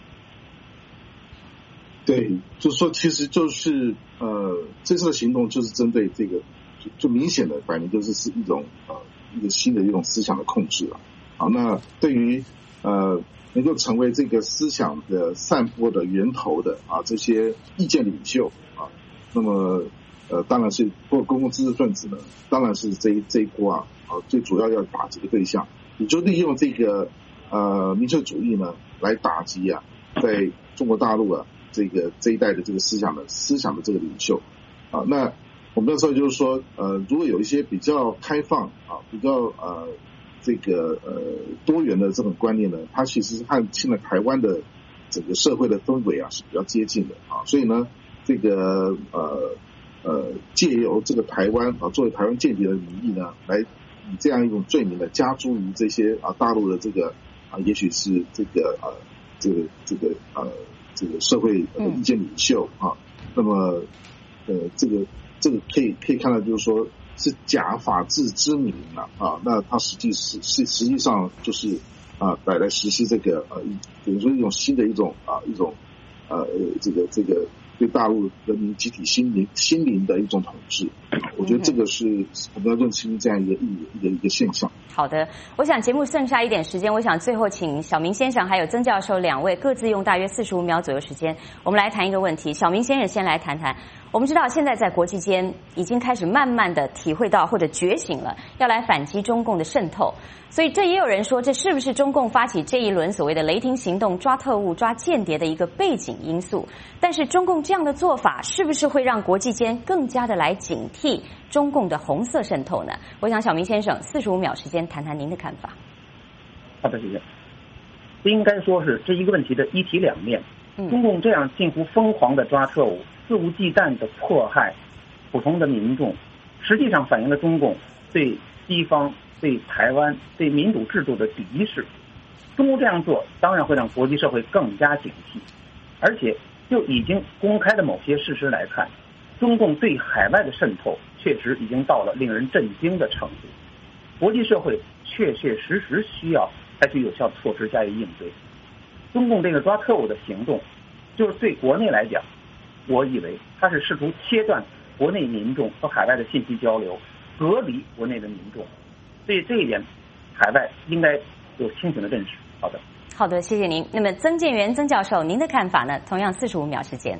对，就是说，其实就是呃，这次的行动就是针对这个。就明显的摆明就是是一种呃一个新的一种思想的控制了。好，那对于呃能够成为这个思想的散播的源头的啊这些意见领袖啊，那么呃当然是或公共知识分子呢，当然是这一这一波啊啊最主要要打击的对象，也就利用这个呃民粹主义呢来打击啊在中国大陆啊这个这一代的这个思想的思想的这个领袖啊。那我们那时候就是说，呃，如果有一些比较开放啊，比较呃这个呃多元的这种观念呢，它其实是和现在台湾的整个社会的氛围啊是比较接近的啊，所以呢，这个呃呃借由这个台湾啊作为台湾间谍的名义呢，来以这样一种罪名呢加诸于这些啊大陆的这个啊，也许是这个呃这个这个呃这个社会呃意见领袖啊，那么呃这个。这个可以可以看到，就是说是假法治之名了啊，那它实际是是实际上就是啊来来实施这个呃，比如说一种新的一种啊一种呃这个这个对大陆人民集体心灵心灵的一种统治，我觉得这个是我们要认清这样一个一个一个现象。 好的，我想节目剩下一点时间，我想最后请小明先生还有曾教授两位各自用大约四十五秒左右时间，我们来谈一个问题。小明先生先来谈谈。我们知道现在在国际间已经开始慢慢的体会到或者觉醒了，要来反击中共的渗透，所以这也有人说，这是不是中共发起这一轮所谓的雷霆行动抓特务抓间谍的一个背景因素？但是中共这样的做法是不是会让国际间更加的来警惕中共的红色渗透呢？我想小明先生四十五秒时间谈谈您的看法。 好的，谢谢。这应该说是这一个问题的一体两面。中共这样近乎疯狂的抓特务，肆无忌惮的迫害普通的民众，实际上反映了中共对西方、对台湾、对民主制度的敌视。中共这样做当然会让国际社会更加警惕，而且就已经公开的某些事实来看，中共对海外的渗透确实已经到了令人震惊的程度。国际社会确确实实需要采取有效的措施加以应对。中共这个抓特务的行动，就是对国内来讲，我以为他是试图切断国内民众和海外的信息交流，隔离国内的民众。所以这一点，海外应该有清醒的认识。好的， 好的，谢谢您。那么曾建元曾教授，您的看法呢？同样四十五秒时间。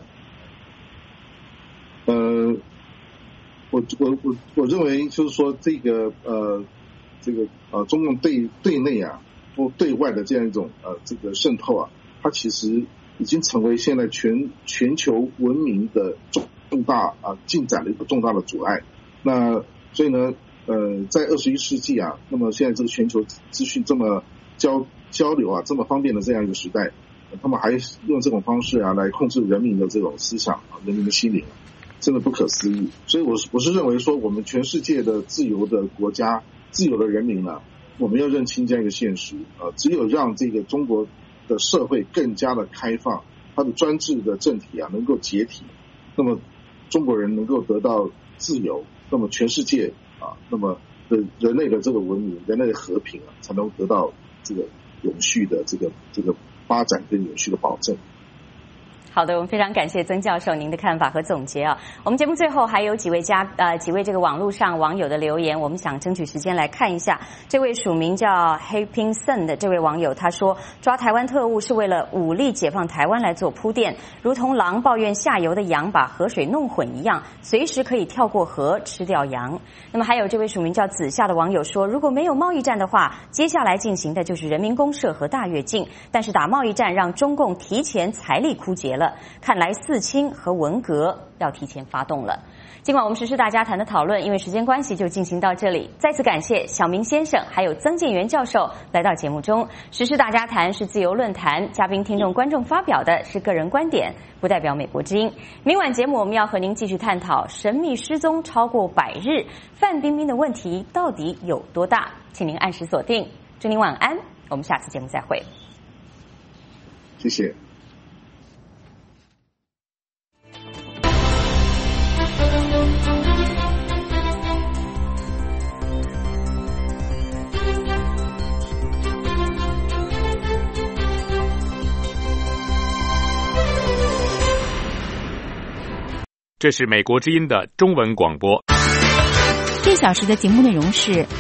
呃，我我我我认为就是说这个呃这个呃中共对对内啊。不对外的这样一种呃这个渗透啊，它其实已经成为现在全全球文明的重重大啊进展的一个重大的阻碍。那所以呢，呃，在二十一世纪啊，那么现在这个全球资讯这么交交流啊这么方便的这样一个时代，他们还用这种方式啊来控制人民的这种思想啊，人民的心灵，真的不可思议。所以我是我是认为说，我们全世界的自由的国家、自由的人民呢。我们要认清这样一个现实，呃，只有让这个中国的社会更加的开放，它的专制的政体啊能够解体，那么中国人能够得到自由，那么全世界啊，那么的人类的这个文明、人类的和平啊，才能得到这个永续的这个这个发展跟永续的保证。 好的，我们非常感谢曾教授您的看法和总结啊。我们节目最后还有几位嘉呃几位这个网络上网友的留言，我们想争取时间来看一下。这位署名叫 Haping Sun 的这位网友他说，抓台湾特务是为了武力解放台湾来做铺垫，如同狼抱怨下游的羊把河水弄混一样，随时可以跳过河吃掉羊。那么还有这位署名叫子夏的网友说，如果没有贸易战的话，接下来进行的就是人民公社和大跃进，但是打贸易战让中共提前财力枯竭了，看来四清和文革要提前发动了。今晚我们时事大家谈的讨论因为时间关系就进行到这里，再次感谢小明先生还有曾建元教授来到节目中。时事大家谈是自由论坛，嘉宾听众观众发表的是个人观点，不代表美国之音。明晚节目我们要和您继续探讨神秘失踪超过百日，范冰冰的问题到底有多大，请您按时锁定。祝您晚安，我们下次节目再会。 谢谢。 这是美国之音的中文广播。 这小时的节目内容是